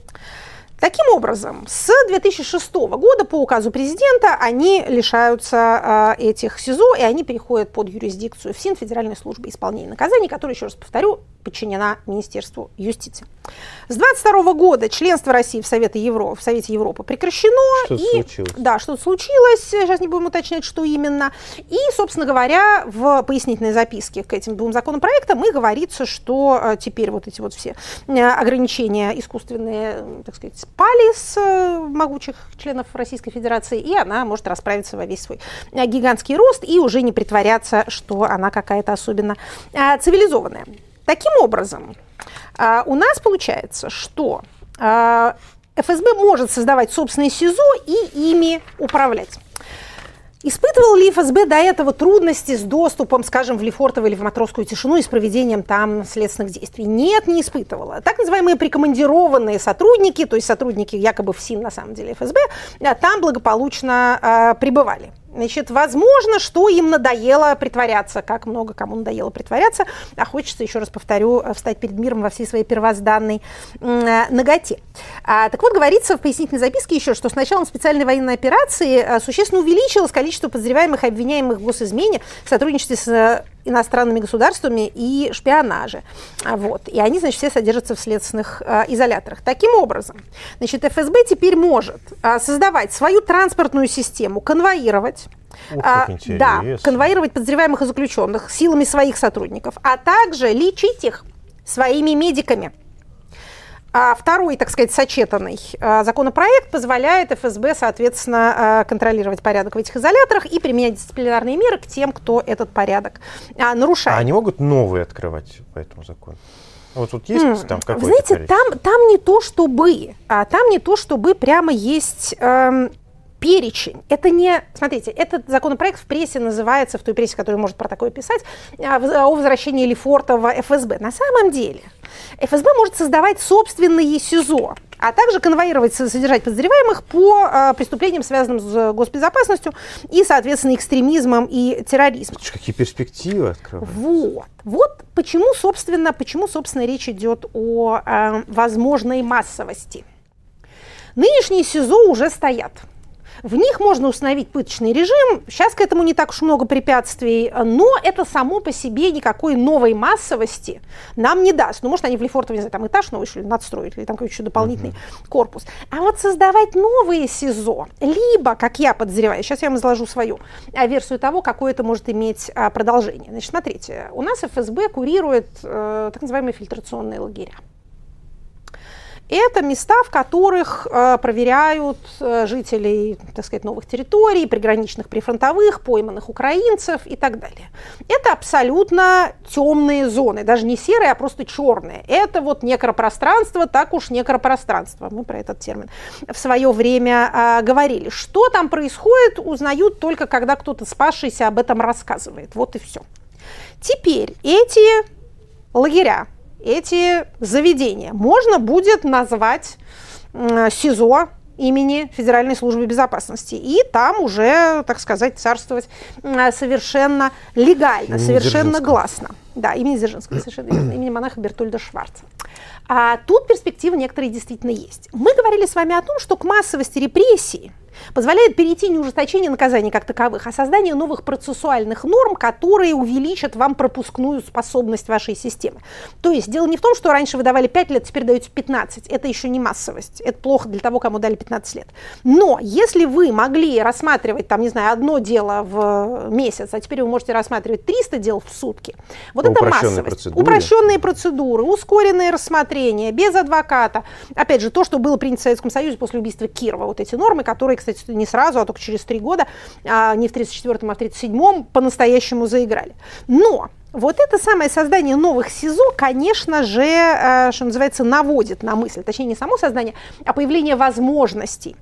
Таким образом, с две тысячи шестого года по указу президента они лишаются э, этих СИЗО, и они переходят под юрисдикцию ФСИН, Федеральной службы исполнения наказаний, которая, еще раз повторю, подчинена Министерству юстиции. С двадцать второго года членство России в Совете Европы, в Совете Европы прекращено. Что-то и, случилось. Да, что-то случилось, сейчас не будем уточнять, что именно. И, собственно говоря, в пояснительной записке к этим двум законопроектам и говорится, что э, теперь вот эти вот все э, ограничения искусственные, так сказать, спали с э, могучих членов Российской Федерации, и она может расправиться во весь свой э, гигантский рост и уже не притворяться, что она какая-то особенно э, цивилизованная. Таким образом, э, у нас получается, что э, эф эс бэ может создавать собственные СИЗО и ими управлять. Испытывал ли эф эс бэ до этого трудности с доступом, скажем, в Лефортово или в Матросскую тишину и с проведением там следственных действий? Нет, не испытывала. Так называемые прикомандированные сотрудники, то есть сотрудники якобы ФСИН, на самом деле эф эс бэ, там благополучно э, пребывали. Значит, возможно, что им надоело притворяться, как много кому надоело притворяться, а хочется, еще раз повторю, встать перед миром во всей своей первозданной э, наготе. А, так вот, говорится в пояснительной записке еще, что с началом специальной военной операции а, существенно увеличилось количество подозреваемых и обвиняемых в госизмене в сотрудничестве с иностранными государствами и шпионаже. Вот. И они, значит, все содержатся в следственных а, изоляторах. Таким образом, значит, эф эс бэ теперь может а, создавать свою транспортную систему, конвоировать, Ух, а, как да, конвоировать подозреваемых и заключенных силами своих сотрудников, а также лечить их своими медиками. А второй, так сказать, сочетанный а, законопроект позволяет эф эс бэ, соответственно, а, контролировать порядок в этих изоляторах и применять дисциплинарные меры к тем, кто этот порядок а, нарушает. А они могут новые открывать по этому закону? Вот тут есть mm. там какой-то... Вы знаете, там, там не то чтобы, а, там не то чтобы прямо есть... Эм, перечень. Это не... Смотрите, этот законопроект в прессе называется, в той прессе, которая может про такое писать, о возвращении Лефорта в эф эс бэ. На самом деле эф эс бэ может создавать собственные СИЗО, а также конвоировать, содержать подозреваемых по а, преступлениям, связанным с госбезопасностью и, соответственно, экстремизмом и терроризмом. Какие перспективы открываются. Вот. Вот почему, собственно, почему, собственно, речь идет о а, возможной массовости. Нынешние СИЗО уже стоят. В них можно установить пыточный режим, сейчас к этому не так уж много препятствий, но это само по себе никакой новой массовости нам не даст. Ну, может, они в Лефортово, не знаю, там этаж новый, что ли, надстроить, или там какой-то еще дополнительный uh-huh. корпус. А вот создавать новые СИЗО, либо, как я подозреваю, сейчас я вам изложу свою версию того, какое это может иметь продолжение. Значит, смотрите, у нас эф эс бэ курирует э, так называемые фильтрационные лагеря. Это места, в которых э, проверяют э, жителей, так сказать, новых территорий, приграничных, прифронтовых, пойманных украинцев и так далее. Это абсолютно темные зоны, даже не серые, а просто черные. Это вот некропространство, так уж некропространство. Мы про этот термин в свое время э, говорили. Что там происходит, узнают только, когда кто-то спасшийся об этом рассказывает. Вот и все. Теперь эти лагеря, эти заведения можно будет назвать э, СИЗО имени Федеральной службы безопасности. И там уже, так сказать, царствовать э, совершенно легально, имени совершенно гласно. Да, имени Дзержинского, совершенно верно, имени монаха Бертольда Шварца. А тут перспективы некоторые действительно есть. Мы говорили с вами о том, что к массовости репрессий позволяет перейти не ужесточение наказаний как таковых, а создание новых процессуальных норм, которые увеличат вам пропускную способность вашей системы. То есть дело не в том, что раньше вы давали пять лет, теперь даете пятнадцать. Это еще не массовость. Это плохо для того, кому дали пятнадцать лет. Но если вы могли рассматривать, там, не знаю, одно дело в месяц, а теперь вы можете рассматривать триста дел в сутки, вот это массовость. Процедуры. Упрощенные процедуры, ускоренные рассмотрения, без адвоката. Опять же, то, что было принято в Советском Союзе после убийства Кирова, вот эти нормы, которые, кстати, не сразу, а только через три года, а не в тридцать четвёртом, а в тридцать седьмом по-настоящему заиграли. Но вот это самое создание новых СИЗО, конечно же, э, что называется, наводит на мысль, точнее не само создание, а появление возможностей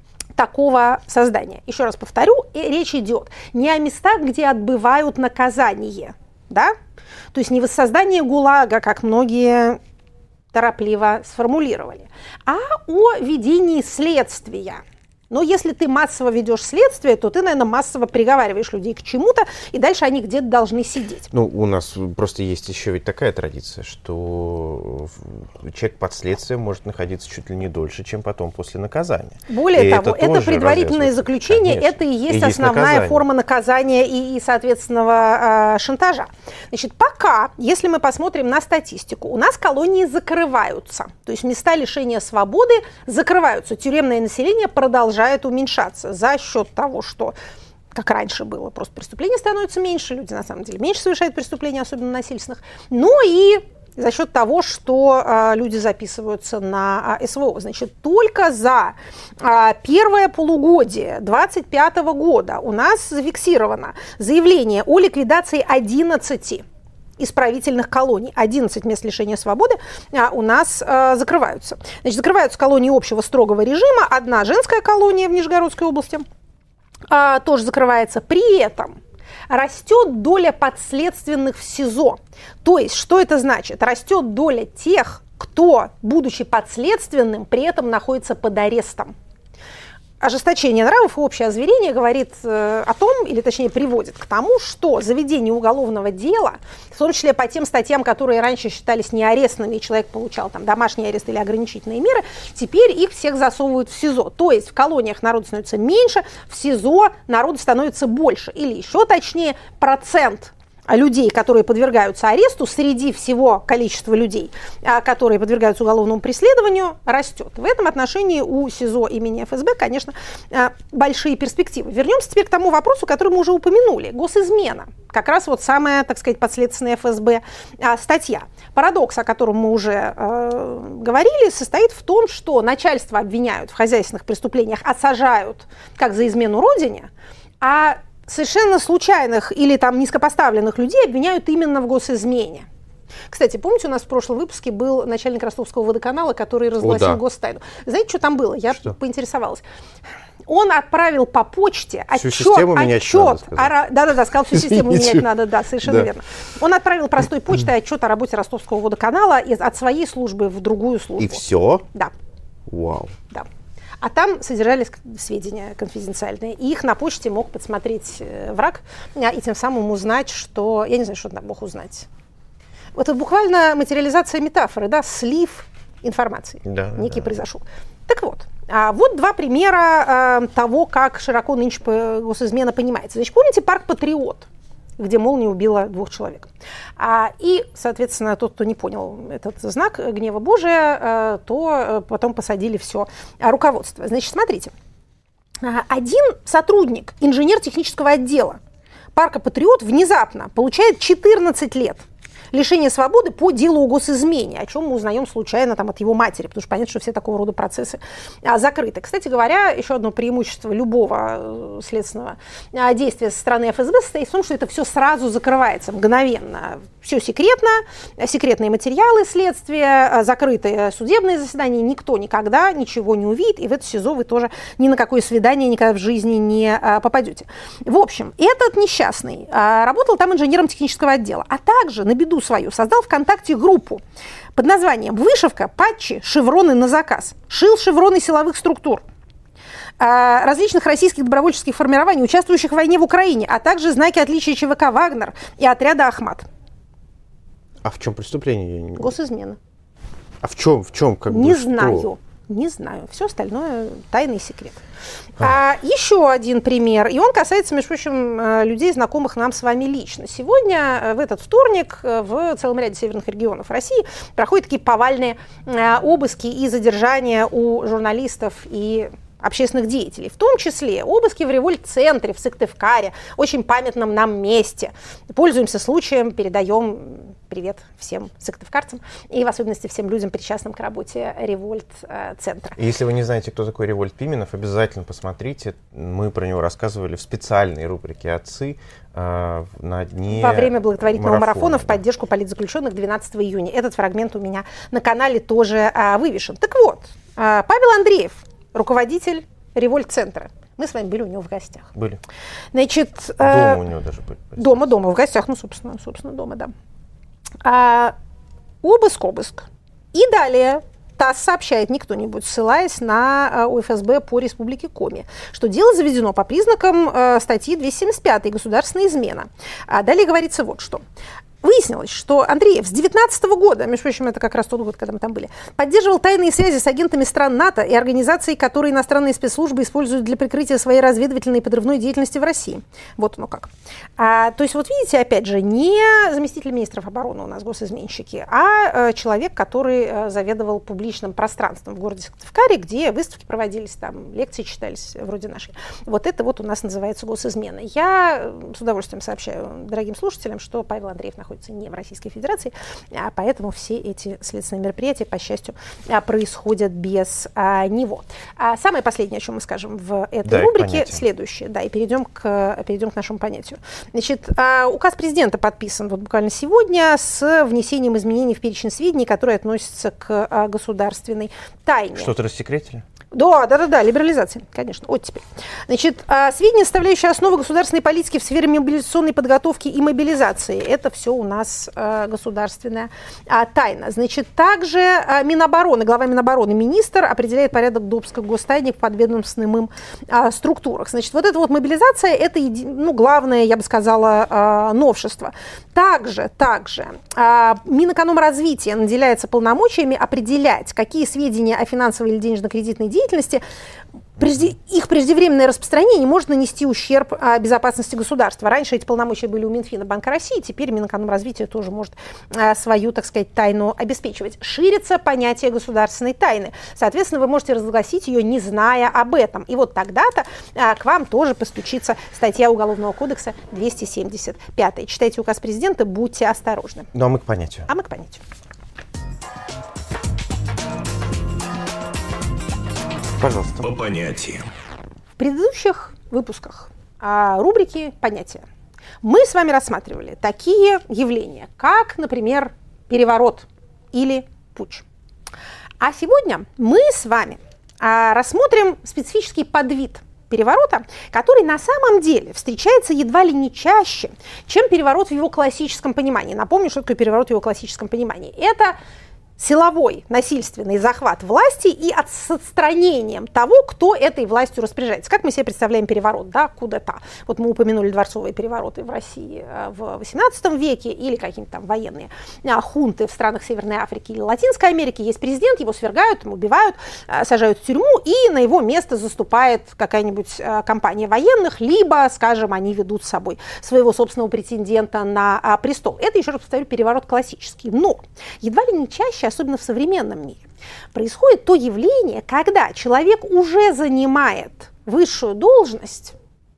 такого создания. Еще раз повторю, речь идет не о местах, где отбывают наказание, да? То есть не воссоздание ГУЛАГа, как многие торопливо сформулировали, а о ведении следствия. Но если ты массово ведешь следствие, то ты, наверное, массово приговариваешь людей к чему-то, и дальше они где-то должны сидеть. Ну, у нас просто есть еще ведь такая традиция, что человек под следствием может находиться чуть ли не дольше, чем потом после наказания. Более и того, это, это предварительное заключение, конечно. Это и есть и основная наказание. Форма наказания и, и соответственного э, шантажа. Значит, пока, если мы посмотрим на статистику, у нас колонии закрываются, то есть места лишения свободы закрываются, тюремное население продолжает уменьшаться за счет того, что, как раньше было, просто преступлений становится меньше, люди на самом деле меньше совершают преступления, особенно насильственных, ну и за счет того, что а, люди записываются на а, эс вэ о. Значит, только за а, первое полугодие две тысячи двадцать пятого года у нас зафиксировано заявление о ликвидации одиннадцати исправительных колоний. одиннадцать мест лишения свободы а, у нас а, закрываются. Значит, закрываются колонии общего строгого режима. Одна женская колония в Нижегородской области а, тоже закрывается. При этом растет доля подследственных в СИЗО. То есть, что это значит? Растет доля тех, кто, будучи подследственным, при этом находится под арестом. Ожесточение нравов и общее озверение говорит э, о том, или точнее приводит к тому, что заведение уголовного дела, в том числе по тем статьям, которые раньше считались неарестными, и человек получал там домашний арест или ограничительные меры, теперь их всех засовывают в СИЗО. То есть в колониях народу становится меньше, в СИЗО народу становится больше. Или еще точнее, процент людей, которые подвергаются аресту, среди всего количества людей, которые подвергаются уголовному преследованию, растет. В этом отношении у СИЗО имени эф эс бэ, конечно, большие перспективы. Вернемся теперь к тому вопросу, который мы уже упомянули. Госизмена. Как раз вот самая, так сказать, подследственная эф эс бэ статья. Парадокс, о котором мы уже э, говорили, состоит в том, что начальство обвиняют в хозяйственных преступлениях, а сажают как за измену родине, а совершенно случайных или там низкопоставленных людей обвиняют именно в госизмене. Кстати, помните, у нас в прошлом выпуске был начальник Ростовского водоканала, который разгласил О, да. гостайну. Знаете, что там было? Я что? поинтересовалась. Он отправил по почте всю отчет, систему менять отчет надо, о, да-да-да, сказал, всю систему менять надо, да, совершенно да. верно. Он отправил простой почтой отчет о работе Ростовского водоканала из, от своей службы в другую службу. И все? Да. Вау. Да. А там содержались сведения конфиденциальные. И их на почте мог подсмотреть враг и тем самым узнать, что... Я не знаю, что там мог узнать. Вот это буквально материализация метафоры, да, слив информации. Да, некий да. произошел. Так вот, а вот два примера а, того, как широко нынче госизмена понимается. Значит, помните парк «Патриот», где молния убила двух человек. А, и, соответственно, тот, кто не понял этот знак гнева Божия, а, то потом посадили все руководство. Значит, смотрите. Один сотрудник, инженер технического отдела парка «Патриот» внезапно получает четырнадцать лет лишение свободы по делу о госизмене, о чем мы узнаем случайно там, от его матери, потому что понятно, что все такого рода процессы а, закрыты. Кстати говоря, еще одно преимущество любого следственного а, действия со стороны эф эс бэ состоит в том, что это все сразу закрывается мгновенно. Все секретно, секретные материалы следствия, закрытые судебные заседания, никто никогда ничего не увидит, и в это СИЗО вы тоже ни на какое свидание никогда в жизни не а, попадете. В общем, этот несчастный а, работал там инженером технического отдела, а также на беду свою создал ВКонтакте группу под названием «Вышивка, патчи, шевроны на заказ». Шил шевроны силовых структур, различных российских добровольческих формирований, участвующих в войне в Украине, а также знаки отличия ЧВК «Вагнер» и отряда «Ахмат». А в чем преступление? Не... Госизмена. А в чем? В чем? Как не бы, знаю. Что? Не знаю. Все остальное тайный секрет. А, еще один пример. И он касается, между прочим, людей, знакомых нам с вами лично. Сегодня, в этот вторник, в целом ряде северных регионов России проходят такие повальные обыски и задержания у журналистов и общественных деятелей, в том числе обыски в Револьт-центре, в Сыктывкаре, очень памятном нам месте. Пользуемся случаем, передаем привет всем сыктывкарцам и в особенности всем людям, причастным к работе Револьт-центра. Если вы не знаете, кто такой Револьт Пименов, обязательно посмотрите. Мы про него рассказывали в специальной рубрике «Отцы» э, на дне во время благотворительного марафона, марафона да. в поддержку политзаключенных двенадцатого июня. Этот фрагмент у меня на канале тоже э, вывешен. Так вот, э, Павел Андреев, руководитель Револьт-центра. Мы с вами были у него в гостях. Были. Значит, дома э, у него даже были. Дома, дома, в гостях, ну, собственно, собственно дома, да. А, обыск, обыск. И далее ТАСС сообщает не кто-нибудь, ссылаясь на а, эф эс бэ по Республике Коми, что дело заведено по признакам а, статьи двести семьдесят пять «Государственная измена». А далее говорится вот что. Выяснилось, что Андреев с две тысячи девятнадцатого года, между прочим, это как раз тот год, когда мы там были, поддерживал тайные связи с агентами стран НАТО и организаций, которые иностранные спецслужбы используют для прикрытия своей разведывательной и подрывной деятельности в России. Вот оно как. А, то есть, вот видите, опять же, не заместитель министров обороны у нас госизменщики, а, а человек, который а, заведовал публичным пространством в городе Сыктывкаре, где выставки проводились, там лекции читались, вроде нашей. Вот это вот у нас называется госизмена. Я с удовольствием сообщаю дорогим слушателям, что Павел Андреев находится не в Российской Федерации, а поэтому все эти следственные мероприятия, по счастью, происходят без а, него. А самое последнее, о чем мы скажем в этой да, рубрике, следующее, да, и перейдем к, перейдем к нашему понятию. Значит, а, указ президента подписан вот буквально сегодня с внесением изменений в перечень сведений, которые относятся к а, государственной тайне. Что-то рассекретили? Да, да, да, да, либерализация, конечно, оттепель. Значит, сведения, составляющие основы государственной политики в сфере мобилизационной подготовки и мобилизации, это все у нас государственная тайна. Значит, также Минобороны, глава Минобороны, министр определяет порядок допуска к гостайне в подведомственным им структурах. Значит, вот эта вот мобилизация, это, ну, главное, я бы сказала, новшество. Также, также Минэкономразвития наделяется полномочиями определять, какие сведения о финансовой или денежно-кредитной деятельности Прежде, их преждевременное распространение может нанести ущерб а, безопасности государства. Раньше эти полномочия были у Минфина, Банка России, теперь Минэкономразвития тоже может а, свою, так сказать, тайну обеспечивать. Ширится понятие государственной тайны. Соответственно, вы можете разгласить ее, не зная об этом. И вот тогда-то а, к вам тоже постучится статья Уголовного кодекса двести семьдесят пять. Читайте указ президента, будьте осторожны. Ну а мы к понятию. А мы к понятию. Пожалуйста. По понятиям. В предыдущих выпусках а, рубрики «Понятия» мы с вами рассматривали такие явления, как, например, переворот или путч. А сегодня мы с вами а, рассмотрим специфический подвид переворота, который на самом деле встречается едва ли не чаще, чем переворот в его классическом понимании. Напомню, что такое переворот в его классическом понимании. Это силовой, насильственный захват власти и от с отстранением того, кто этой властью распоряжается. Как мы себе представляем переворот, да, куда-то. Вот мы упомянули дворцовые перевороты в России в восемнадцатом веке или какие-то там военные хунты в странах Северной Африки или Латинской Америки. Есть президент, его свергают, ему убивают, сажают в тюрьму, и на его место заступает какая-нибудь компания военных, либо, скажем, они ведут с собой своего собственного претендента на престол. Это, еще раз повторю, переворот классический. Но едва ли не чаще, особенно в современном мире, происходит то явление, когда человек уже занимает высшую должность,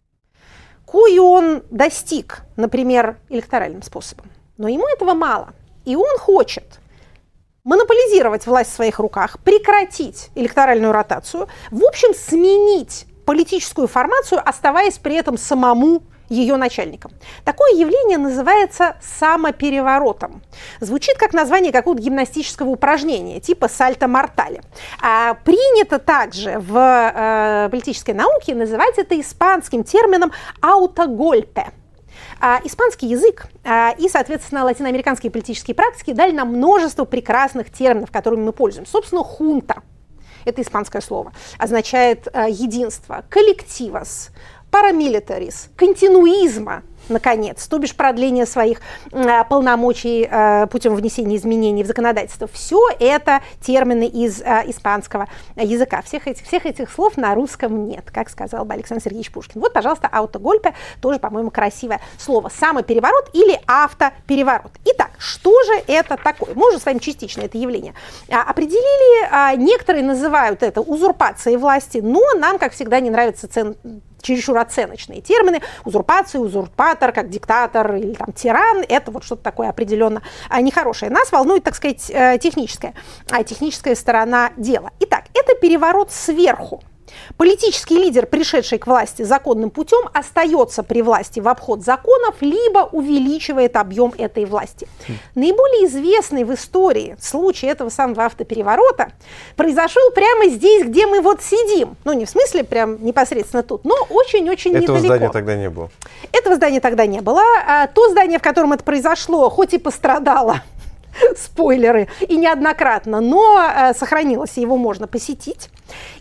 кою он достиг, например, электоральным способом. Но ему этого мало, и он хочет монополизировать власть в своих руках, прекратить электоральную ротацию, в общем, сменить политическую формацию, оставаясь при этом самому ее начальником. Такое явление называется самопереворотом. Звучит как название какого-то гимнастического упражнения, типа сальто-мортале. А принято также в э, политической науке называть это испанским термином аутогольпе. А, испанский язык а, и, соответственно, латиноамериканские политические практики дали нам множество прекрасных терминов, которыми мы пользуемся. Собственно, хунта, это испанское слово, означает а, единство, коллективос, парамилитарис, континуизма, наконец, то бишь продление своих э, полномочий э, путем внесения изменений в законодательство. Все это термины из э, испанского языка. Всех этих, всех этих слов на русском нет, как сказал бы Александр Сергеевич Пушкин. Вот, пожалуйста, аутогольпе, тоже, по-моему, красивое слово. Самопереворот или автопереворот. Итак, что же это такое? Мы уже с вами частично это явление а, определили. А, некоторые называют это узурпацией власти, но нам, как всегда, не нравятся цен... чересчур оценочные термины. Узурпация, узурпатор, как диктатор или там тиран, это вот что-то такое определенно нехорошее. Нас волнует, так сказать, техническая, техническая сторона дела. Итак, это переворот сверху. Политический лидер, пришедший к власти законным путем, остается при власти в обход законов, либо увеличивает объем этой власти. Хм. Наиболее известный в истории случай этого самого автопереворота произошел прямо здесь, где мы вот сидим. Ну, не в смысле прям непосредственно тут, но очень-очень недалеко. Этого здания тогда не было. Этого здания тогда не было. А то здание, в котором это произошло, хоть и пострадало, спойлеры, и неоднократно, но э, сохранилось, его можно посетить.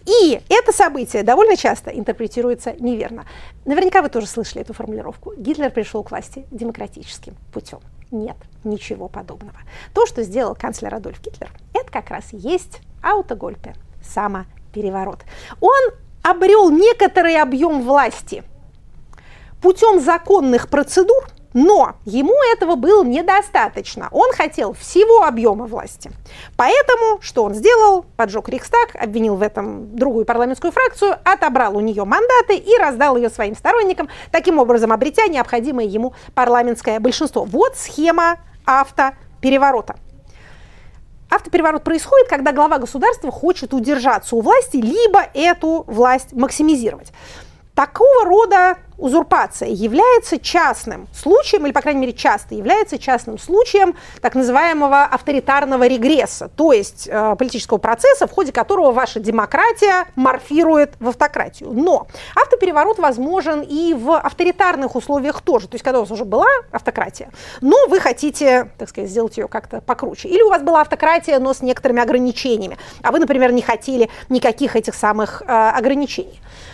И это событие довольно часто интерпретируется неверно. Наверняка вы тоже слышали эту формулировку. Гитлер пришел к власти демократическим путем. Нет, ничего подобного. То, что сделал канцлер Адольф Гитлер, это как раз и есть аутогольпе, самопереворот. Он обрел некоторый объем власти путем законных процедур, но ему этого было недостаточно. Он хотел всего объема власти. Поэтому, что он сделал? Поджег Рейхстаг, обвинил в этом другую парламентскую фракцию, отобрал у нее мандаты и раздал ее своим сторонникам, таким образом обретя необходимое ему парламентское большинство. Вот схема автопереворота. Автопереворот происходит, когда глава государства хочет удержаться у власти, либо эту власть максимизировать. Такого рода узурпация является частным случаем, или, по крайней мере, часто является частным случаем так называемого авторитарного регресса, то есть э, политического процесса, в ходе которого ваша демократия морфирует в автократию. Но автопереворот возможен и в авторитарных условиях тоже, то есть когда у вас уже была автократия, но вы хотите, так сказать, сделать ее как-то покруче. Или у вас была автократия, но с некоторыми ограничениями, а вы, например, не хотели никаких этих самых э, ограничений.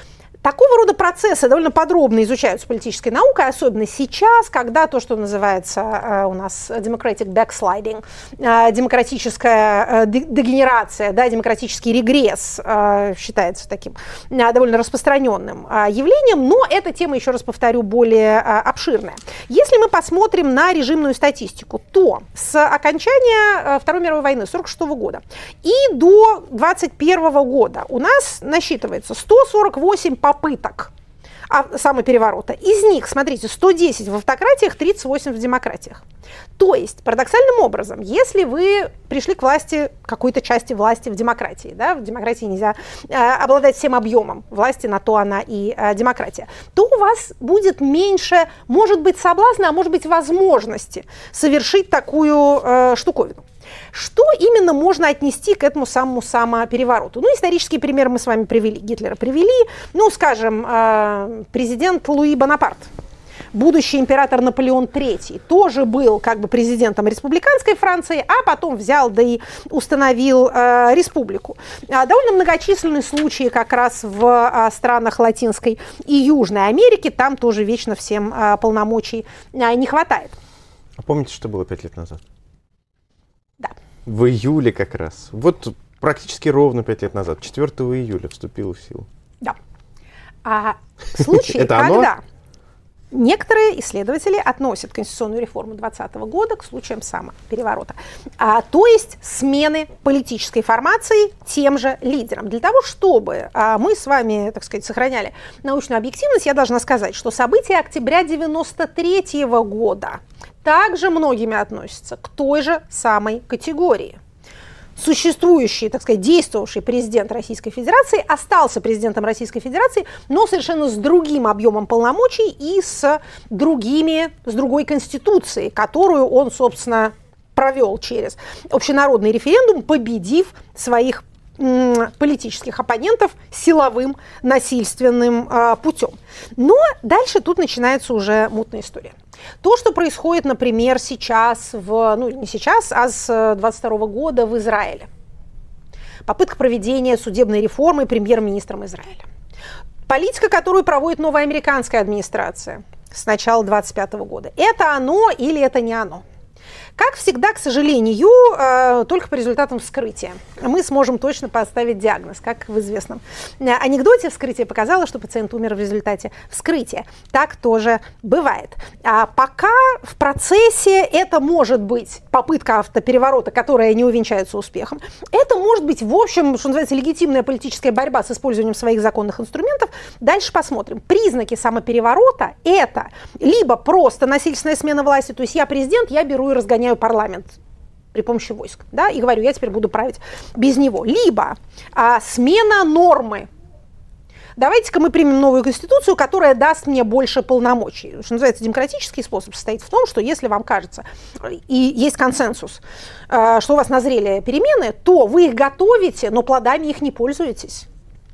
Такого рода процессы довольно подробно изучаются политической наукой, особенно сейчас, когда то, что называется э, у нас democratic backsliding, э, демократическая э, дегенерация, да, демократический регресс э, считается таким э, довольно распространенным э, явлением, но эта тема, еще раз повторю, более э, обширная. Если мы посмотрим на режимную статистику, то с окончания э, Второй мировой войны сорок шестого года и до двадцать первого года у нас насчитывается сто сорок восемь попыток попыток самопереворота. Из них, смотрите, сто десять в автократиях, тридцать восемь в демократиях. То есть, парадоксальным образом, если вы пришли к власти, какой-то части власти в демократии, да, в демократии нельзя э, обладать всем объемом власти, на то она и э, демократия, то у вас будет меньше, может быть, соблазна, а может быть, возможности совершить такую э, штуковину. Что именно можно отнести к этому самому самоперевороту? Ну, исторические примеры мы с вами привели, Гитлера привели. Ну, скажем, президент Луи Бонапарт, будущий император Наполеон третий, тоже был как бы президентом республиканской Франции, а потом взял, да и установил э, республику. А, довольно многочисленные случаи как раз в а, странах Латинской и Южной Америки, там тоже вечно всем а, полномочий а, не хватает. А помните, что было пять лет назад? Да. В июле как раз. Вот практически ровно пять лет назад, четвёртого июля вступило в силу. Да. А в случае, когда некоторые исследователи относят конституционную реформу двадцатого года к случаям самопереворота, а, то есть смены политической формации тем же лидером. Для того, чтобы а, мы с вами, так сказать, сохраняли научную объективность, я должна сказать, что события октября девяносто третьего года также многими относятся к той же самой категории. Существующий, так сказать, действовавший президент Российской Федерации остался президентом Российской Федерации, но совершенно с другим объемом полномочий и с другими, с другой конституцией, которую он, собственно, провел через общенародный референдум, победив своих м, политических оппонентов силовым насильственным э, путем. Но дальше тут начинается уже мутная история. То, что происходит, например, сейчас, в, ну не сейчас, а с двадцать второго года в Израиле. Попытка проведения судебной реформы премьер-министром Израиля. Политика, которую проводит новая американская администрация с начала двадцать пятого года. Это оно или это не оно? Как всегда, к сожалению, только по результатам вскрытия мы сможем точно поставить диагноз, как в известном анекдоте. Вскрытие показало, что пациент умер в результате вскрытия. Так тоже бывает. А пока в процессе это может быть попытка автопереворота, которая не увенчается успехом. Это может быть, в общем, что называется, легитимная политическая борьба с использованием своих законных инструментов. Дальше посмотрим. Признаки самопереворота – это либо просто насильственная смена власти, то есть я президент, я беру и разгоняю парламент при помощи войск, да, и говорю, я теперь буду править без него. Либо а, смена нормы. Давайте-ка мы примем новую конституцию, которая даст мне больше полномочий. Что называется, демократический способ состоит в том, что если вам кажется, и есть консенсус, а, что у вас назрели перемены, то вы их готовите, но плодами их не пользуетесь.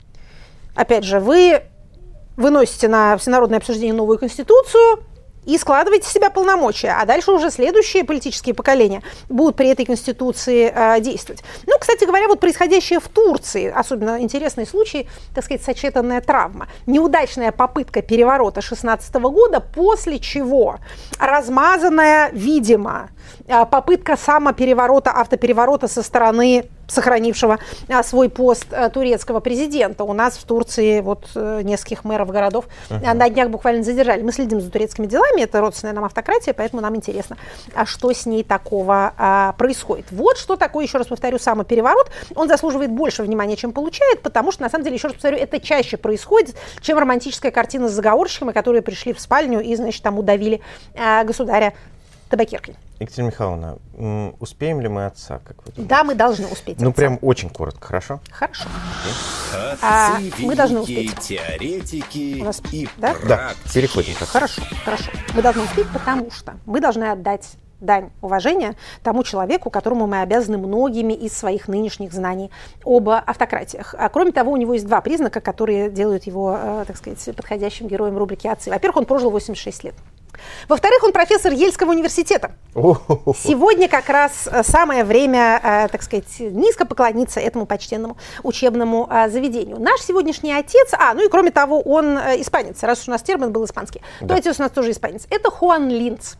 Опять же, вы выносите на всенародное обсуждение новую конституцию, и складываете в себя полномочия, а дальше уже следующие политические поколения будут при этой конституции э, действовать. Ну, кстати говоря, вот происходящее в Турции, особенно интересный случай, так сказать, сочетанная травма, неудачная попытка переворота шестнадцатого года, после чего размазанная, видимо, попытка самопереворота, автопереворота со стороны сохранившего а, свой пост а, турецкого президента. У нас в Турции вот а, нескольких мэров городов uh-huh. на днях буквально задержали. Мы следим за турецкими делами, это родственная нам автократия, поэтому нам интересно, а что с ней такого а, происходит. Вот что такое, еще раз повторю, самопереворот. Он заслуживает больше внимания, чем получает, потому что, на самом деле, еще раз повторю, это чаще происходит, чем романтическая картина с заговорщиками, которые пришли в спальню и, значит, там удавили а, государя табакеркой. Екатерина Михайловна, успеем ли мы отца? Как вы думаете? Да, мы должны успеть. Ну, отца. прям очень коротко, хорошо? Хорошо. Отцы, а, мы должны успеть. Теоретики вас, и да? Да, переходим. Хорошо, хорошо. Мы должны успеть, потому что мы должны отдать дань уважения тому человеку, которому мы обязаны многими из своих нынешних знаний об автократиях. А кроме того, у него есть два признака, которые делают его, так сказать, подходящим героем рубрики «Отцы». Во-первых, он прожил восемьдесят шесть лет. Во-вторых, он профессор Ельского университета. О-хо-хо. Сегодня как раз самое время, э, так сказать, низко поклониться этому почтенному учебному э, заведению. Наш сегодняшний отец, а, ну и кроме того, он э, испанец, раз уж у нас термин был испанский, да. то отец у нас тоже испанец. Это Хуан Линц,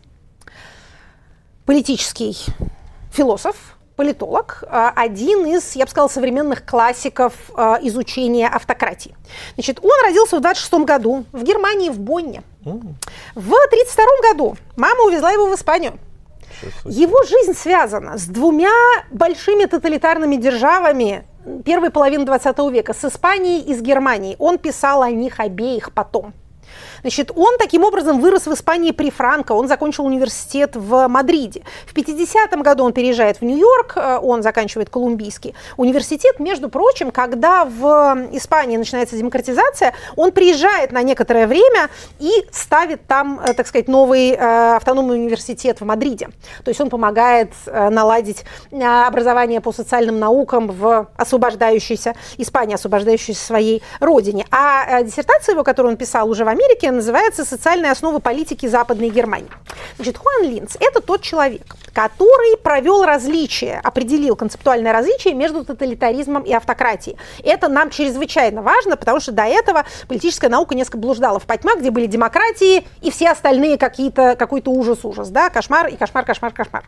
политический философ, политолог, один из, я бы сказала, современных классиков изучения автократии. Значит, он родился в двадцать шестом году в Германии, в Бонне. Mm. В тридцать втором году мама увезла его в Испанию. Его жизнь связана с двумя большими тоталитарными державами первой половины двадцатого века, с Испанией и с Германией. Он писал о них обеих потом. Значит, он таким образом вырос в Испании при Франко, он закончил университет в Мадриде. В пятидесятом году он переезжает в Нью-Йорк, он заканчивает Колумбийский университет. Между прочим, когда в Испании начинается демократизация, он приезжает на некоторое время и ставит там, так сказать, новый автономный университет в Мадриде. То есть он помогает наладить образование по социальным наукам в освобождающейся Испании, освобождающейся своей родине. А диссертация его, которую он писал уже в Америке, называется «Социальные основы политики Западной Германии». Значит, Хуан Линц – это тот человек, который провел различие, определил концептуальное различие между тоталитаризмом и автократией. Это нам чрезвычайно важно, потому что до этого политическая наука несколько блуждала в потьмах, где были демократии и все остальные какие-то, какой-то ужас-ужас, да, кошмар и кошмар, кошмар, кошмар.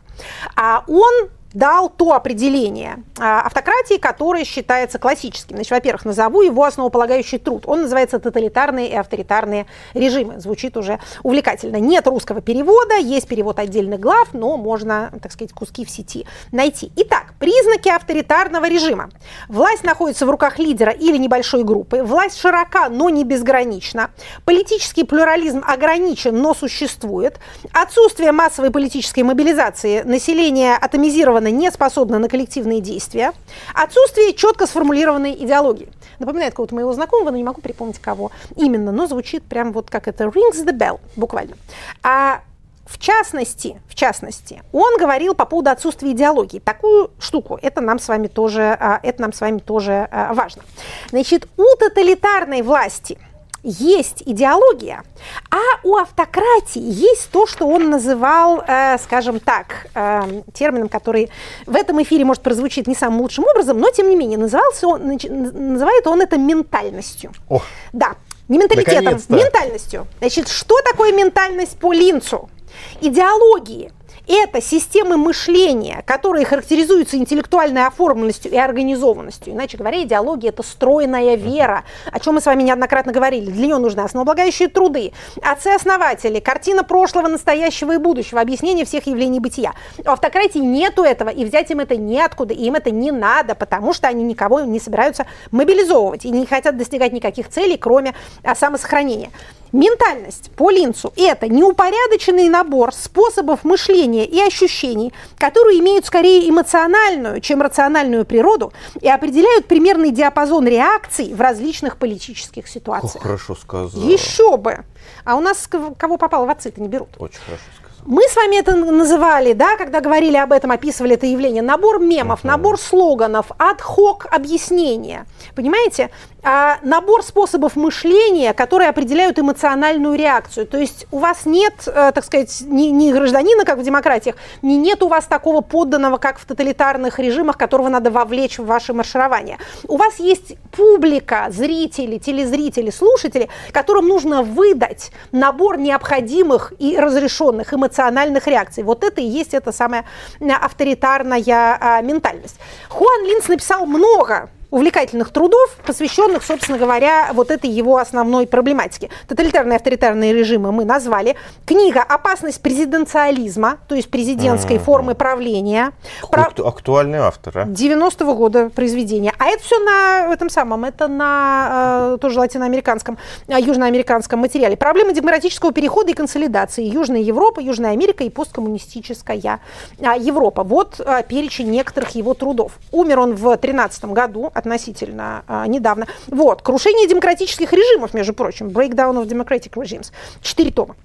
А он дал то определение а, автократии, которое считается классическим. Значит, во-первых, назову его основополагающий труд. Он называется «Тоталитарные и авторитарные режимы». Звучит уже увлекательно. Нет русского перевода, есть перевод отдельных глав, но можно, так сказать, куски в сети найти. Итак, признаки авторитарного режима. Власть находится в руках лидера или небольшой группы. Власть широка, но не безгранична. Политический плюрализм ограничен, но существует. Отсутствие массовой политической мобилизации. Население атомизировано, не способна на коллективные действия, отсутствие четко сформулированной идеологии. Напоминает кого-то моего знакомого, но не могу припомнить кого именно, но звучит прям вот как это rings the bell, буквально. А в частности, в частности, он говорил по поводу отсутствия идеологии. Такую штуку, это нам с вами тоже, это нам с вами тоже важно. Значит, у тоталитарной власти есть идеология, а у автократии есть то, что он называл, э, скажем так, э, термином, который в этом эфире может прозвучить не самым лучшим образом, но тем не менее назывался он, называет он это ментальностью. О, да, не менталитетом, ментальностью. Значит, что такое ментальность по Линцу? Идеологии. Это системы мышления, которые характеризуются интеллектуальной оформленностью и организованностью. Иначе говоря, идеология – это стройная вера, о чем мы с вами неоднократно говорили. Для нее нужны основополагающие труды, отцы-основатели, картина прошлого, настоящего и будущего, объяснение всех явлений бытия. У автократии нету этого, и взять им это неоткуда, и им это не надо, потому что они никого не собираются мобилизовывать и не хотят достигать никаких целей, кроме самосохранения. Ментальность по Линцу – это неупорядоченный набор способов мышления и ощущений, которые имеют скорее эмоциональную, чем рациональную природу и определяют примерный диапазон реакций в различных политических ситуациях. О, хорошо сказал. Еще бы. А у нас кого попало в отцы-то не берут. Очень хорошо сказал. Мы с вами это называли, да, когда говорили об этом, описывали это явление, набор мемов, uh-huh. набор слоганов, ад-хок объяснения. Понимаете? А, набор способов мышления, которые определяют эмоциональную реакцию. То есть у вас нет, э, так сказать, ни, ни гражданина, как в демократиях, ни нет у вас такого подданного, как в тоталитарных режимах, которого надо вовлечь в ваше марширование. У вас есть публика, зрители, телезрители, слушатели, которым нужно выдать набор необходимых и разрешенных эмоциональных реакций. Вот это и есть эта самая авторитарная а, ментальность. Хуан Линц написал много увлекательных трудов, посвященных, собственно говоря, вот этой его основной проблематике. Тоталитарные и авторитарные режимы мы назвали. Книга «Опасность президенциализма», то есть президентской mm-hmm. формы правления. Про... Актуальный автор, а? девяностого года произведения. А это все на этом самом, это на э, тоже латиноамериканском, э, южноамериканском материале. Проблемы демократического перехода и консолидации. Южная Европа, Южная Америка и посткоммунистическая э, Европа. Вот э, перечень некоторых его трудов. Умер он в тринадцатом году, относительно а, недавно. Вот. «Крушение демократических режимов», между прочим. «Breakdown of Democratic Regimes». Четыре тома.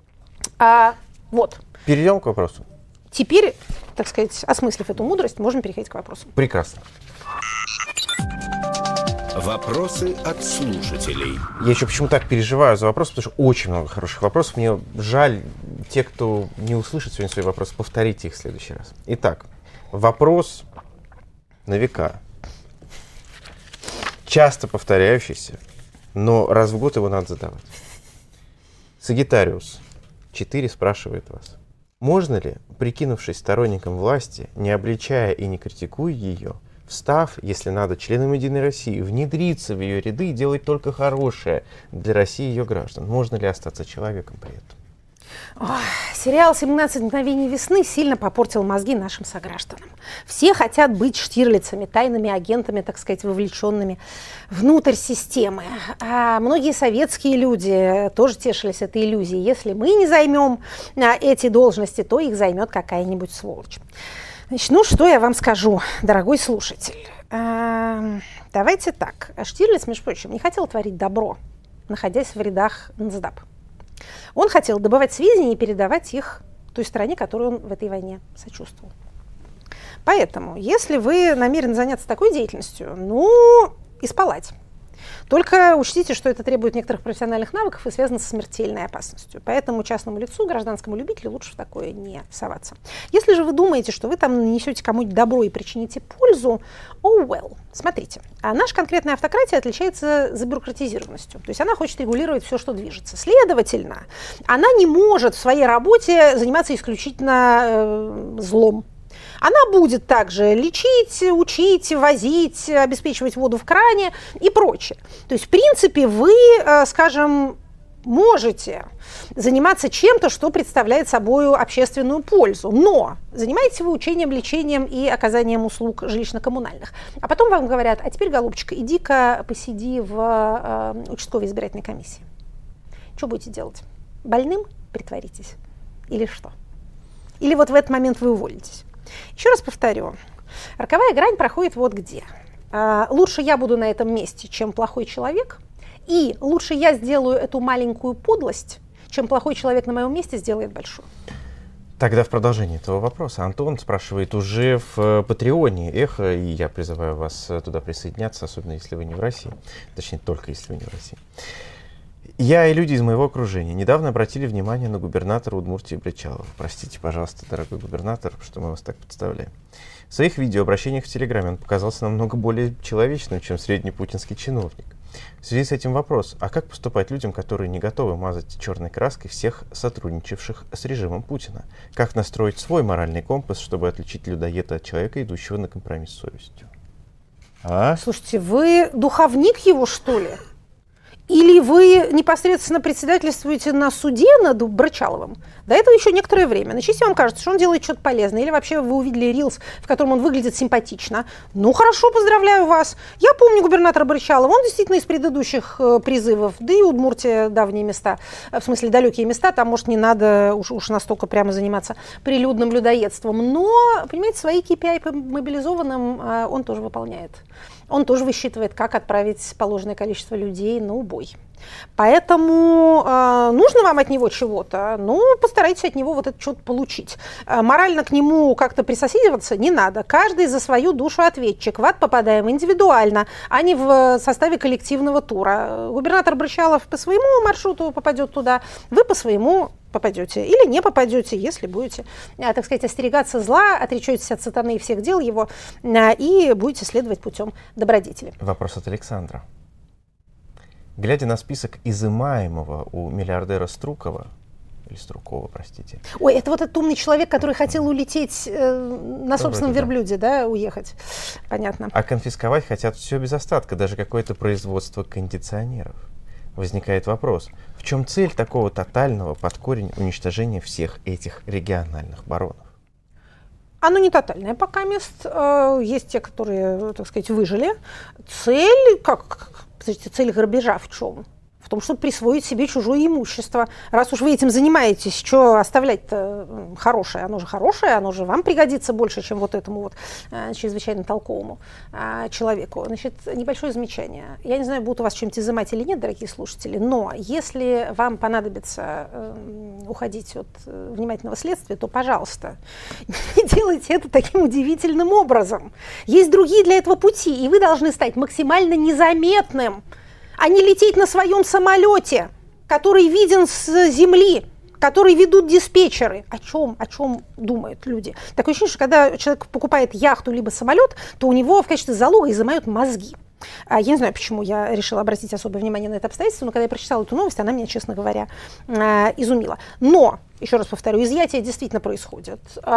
А, вот. Перейдем к вопросу. Теперь, так сказать, осмыслив эту мудрость, можем переходить к вопросу. Прекрасно. Вопросы от слушателей. Я еще почему так переживаю за вопросы, потому что очень много хороших вопросов. Мне жаль, те, кто не услышит сегодня свои вопросы, повторите их в следующий раз. Итак, вопрос на века. Часто повторяющийся, но раз в год его надо задавать. Сагитариус четыре спрашивает вас. Можно ли, прикинувшись сторонником власти, не обличая и не критикуя ее, встав, если надо, членом Единой России, внедриться в ее ряды и делать только хорошее для России и ее граждан? Можно ли остаться человеком при этом? Ох, сериал «семнадцать мгновений весны» сильно попортил мозги нашим согражданам. Все хотят быть штирлицами, тайными агентами, так сказать, вовлеченными внутрь системы. А многие советские люди тоже тешились этой иллюзией. Если мы не займем эти должности, то их займет какая-нибудь сволочь. Значит, ну, что я вам скажу, дорогой слушатель. А, давайте так. Штирлиц, между прочим, не хотел творить добро, находясь в рядах НСДАП. Он хотел добывать сведения и передавать их той стране, которой он в этой войне сочувствовал. Поэтому, если вы намерены заняться такой деятельностью, ну, и спалать. Только учтите, что это требует некоторых профессиональных навыков и связано со смертельной опасностью. Поэтому частному лицу, гражданскому любителю лучше в такое не соваться. Если же вы думаете, что вы там нанесете кому-нибудь добро и причините пользу, oh well, смотрите. А наша конкретная автократия отличается забюрократизированностью. То есть она хочет регулировать все, что движется. Следовательно, она не может в своей работе заниматься исключительно э, злом. Она будет также лечить, учить, возить, обеспечивать воду в кране и прочее. То есть, в принципе, вы, скажем, можете заниматься чем-то, что представляет собой общественную пользу, но занимаетесь вы учением, лечением и оказанием услуг жилищно-коммунальных. А потом вам говорят, а теперь, голубчик, иди-ка посиди в э, участковой избирательной комиссии. Что будете делать? Больным притворитесь? Или что? Или вот в этот момент вы уволитесь? Еще раз повторю, роковая грань проходит вот где. А, лучше я буду на этом месте, чем плохой человек, и лучше я сделаю эту маленькую подлость, чем плохой человек на моем месте сделает большую. Тогда в продолжении этого вопроса Антон спрашивает уже в Патреоне Эхо, и я призываю вас туда присоединяться, особенно если вы не в России, точнее только если вы не в России. Я и люди из моего окружения недавно обратили внимание на губернатора Удмуртии Бричалова. Простите, пожалуйста, дорогой губернатор, что мы вас так представляем. В своих видеообращениях в Телеграме он показался намного более человечным, чем средний путинский чиновник. В связи с этим вопрос, а как поступать людям, которые не готовы мазать черной краской всех сотрудничавших с режимом Путина? Как настроить свой моральный компас, чтобы отличить людоеда от человека, идущего на компромисс с совестью? А? Слушайте, вы духовник его, что ли? Или вы непосредственно председательствуете на суде над Брычаловым? До этого еще некоторое время. Значит, если вам кажется, что он делает что-то полезное, или вообще вы увидели рилс, в котором он выглядит симпатично, ну хорошо, поздравляю вас. Я помню губернатора Брычалова, он действительно из предыдущих э, призывов, да и Удмуртия давние места, в смысле далекие места, там, может, не надо уж, уж настолько прямо заниматься прилюдным людоедством. Но, понимаете, свои кей пи ай по мобилизованным э, он тоже выполняет. Он тоже высчитывает, как отправить положенное количество людей на убой. Поэтому э, нужно вам от него чего-то, ну, постарайтесь от него вот это что-то получить. Э, морально к нему как-то присоседиваться не надо. Каждый за свою душу ответчик. В ад попадаем индивидуально, а не в составе коллективного тура. Губернатор Брычалов по своему маршруту попадет туда, вы по своему попадете или не попадете, если будете, так сказать, остерегаться зла, отречетесь от сатаны и всех дел его и будете следовать путем добродетели. Вопрос от Александра. Глядя на список изымаемого у миллиардера Струкова, или Струкова, простите. Ой, это вот этот умный человек, который хотел улететь э, на собственном Вроде, верблюде, да. да, уехать. Понятно. А конфисковать хотят все без остатка, даже какое-то производство кондиционеров. Возникает вопрос, в чем цель такого тотального под корень уничтожения всех этих региональных баронов? Оно не тотальное пока мест. Есть те, которые, так сказать, выжили. Цель, как, подождите, цель грабежа в чем? В том, чтобы присвоить себе чужое имущество. Раз уж вы этим занимаетесь, что оставлять-то хорошее? Оно же хорошее, оно же вам пригодится больше, чем вот этому вот э, чрезвычайно толковому э, человеку. Значит, небольшое замечание. Я не знаю, будут у вас чем-нибудь изымать или нет, дорогие слушатели, но если вам понадобится э, уходить от э, внимательного следствия, то, пожалуйста, не делайте это таким удивительным образом. Есть другие для этого пути, и вы должны стать максимально незаметным, а не лететь на своем самолете, который виден с земли, который ведут диспетчеры. О чем, о чем думают люди? Такое ощущение, что когда человек покупает яхту либо самолет, то у него в качестве залога изымают мозги. Я не знаю, почему я решила обратить особое внимание на это обстоятельство, но когда я прочитала эту новость, она меня, честно говоря, изумила. Но, еще раз повторю, изъятия действительно происходят.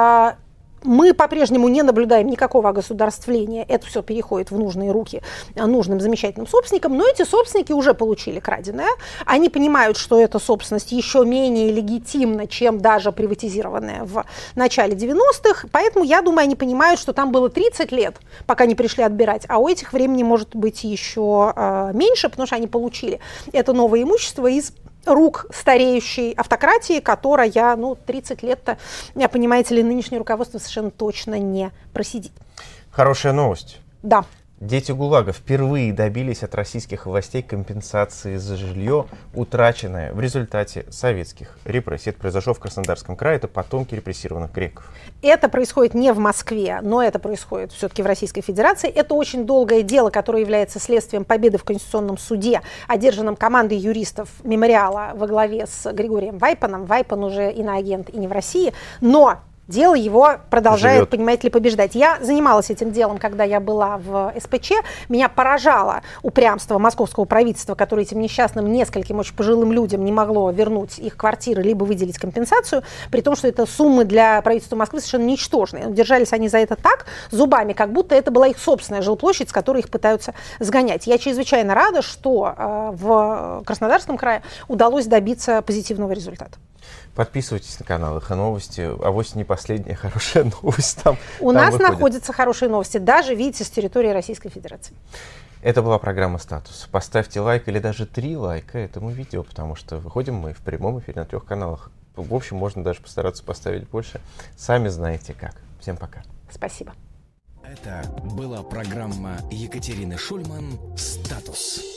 Мы по-прежнему не наблюдаем никакого огосударствления, это все переходит в нужные руки нужным замечательным собственникам, но эти собственники уже получили краденое, они понимают, что эта собственность еще менее легитимна, чем даже приватизированная в начале девяностых, поэтому, я думаю, они понимают, что там было тридцать лет, пока не пришли отбирать, а у этих времени может быть еще э, меньше, потому что они получили это новое имущество из рук стареющей автократии, которая, ну, тридцать лет-то, понимаете ли, нынешнее руководство совершенно точно не просидит. Хорошая новость. Да. Дети ГУЛАГа впервые добились от российских властей компенсации за жилье, утраченное в результате советских репрессий. Это произошло в Краснодарском крае, это потомки репрессированных греков. Это происходит не в Москве, но это происходит все-таки в Российской Федерации. Это очень долгое дело, которое является следствием победы в Конституционном суде, одержанном командой юристов мемориала во главе с Григорием Вайпаном. Вайпан уже иноагент и не в России, но дело его продолжает, живет. Понимаете ли, побеждать. Я занималась этим делом, когда я была в эс пэ че. Меня поражало упрямство московского правительства, которое этим несчастным нескольким очень пожилым людям не могло вернуть их квартиры, либо выделить компенсацию, при том, что это суммы для правительства Москвы совершенно ничтожные. Держались они за это так, зубами, как будто это была их собственная жилплощадь, с которой их пытаются сгонять. Я чрезвычайно рада, что э, в Краснодарском крае удалось добиться позитивного результата. Подписывайтесь на канал «Эхо Новости». Авось не последняя хорошая новость там. У там нас выходит. Находятся хорошие новости, даже, видите, с территории Российской Федерации. Это была программа «Статус». Поставьте лайк или даже три лайка этому видео, потому что выходим мы в прямом эфире на трех каналах. В общем, можно даже постараться поставить больше. Сами знаете как. Всем пока. Спасибо. Это была программа Екатерины Шульман «Статус».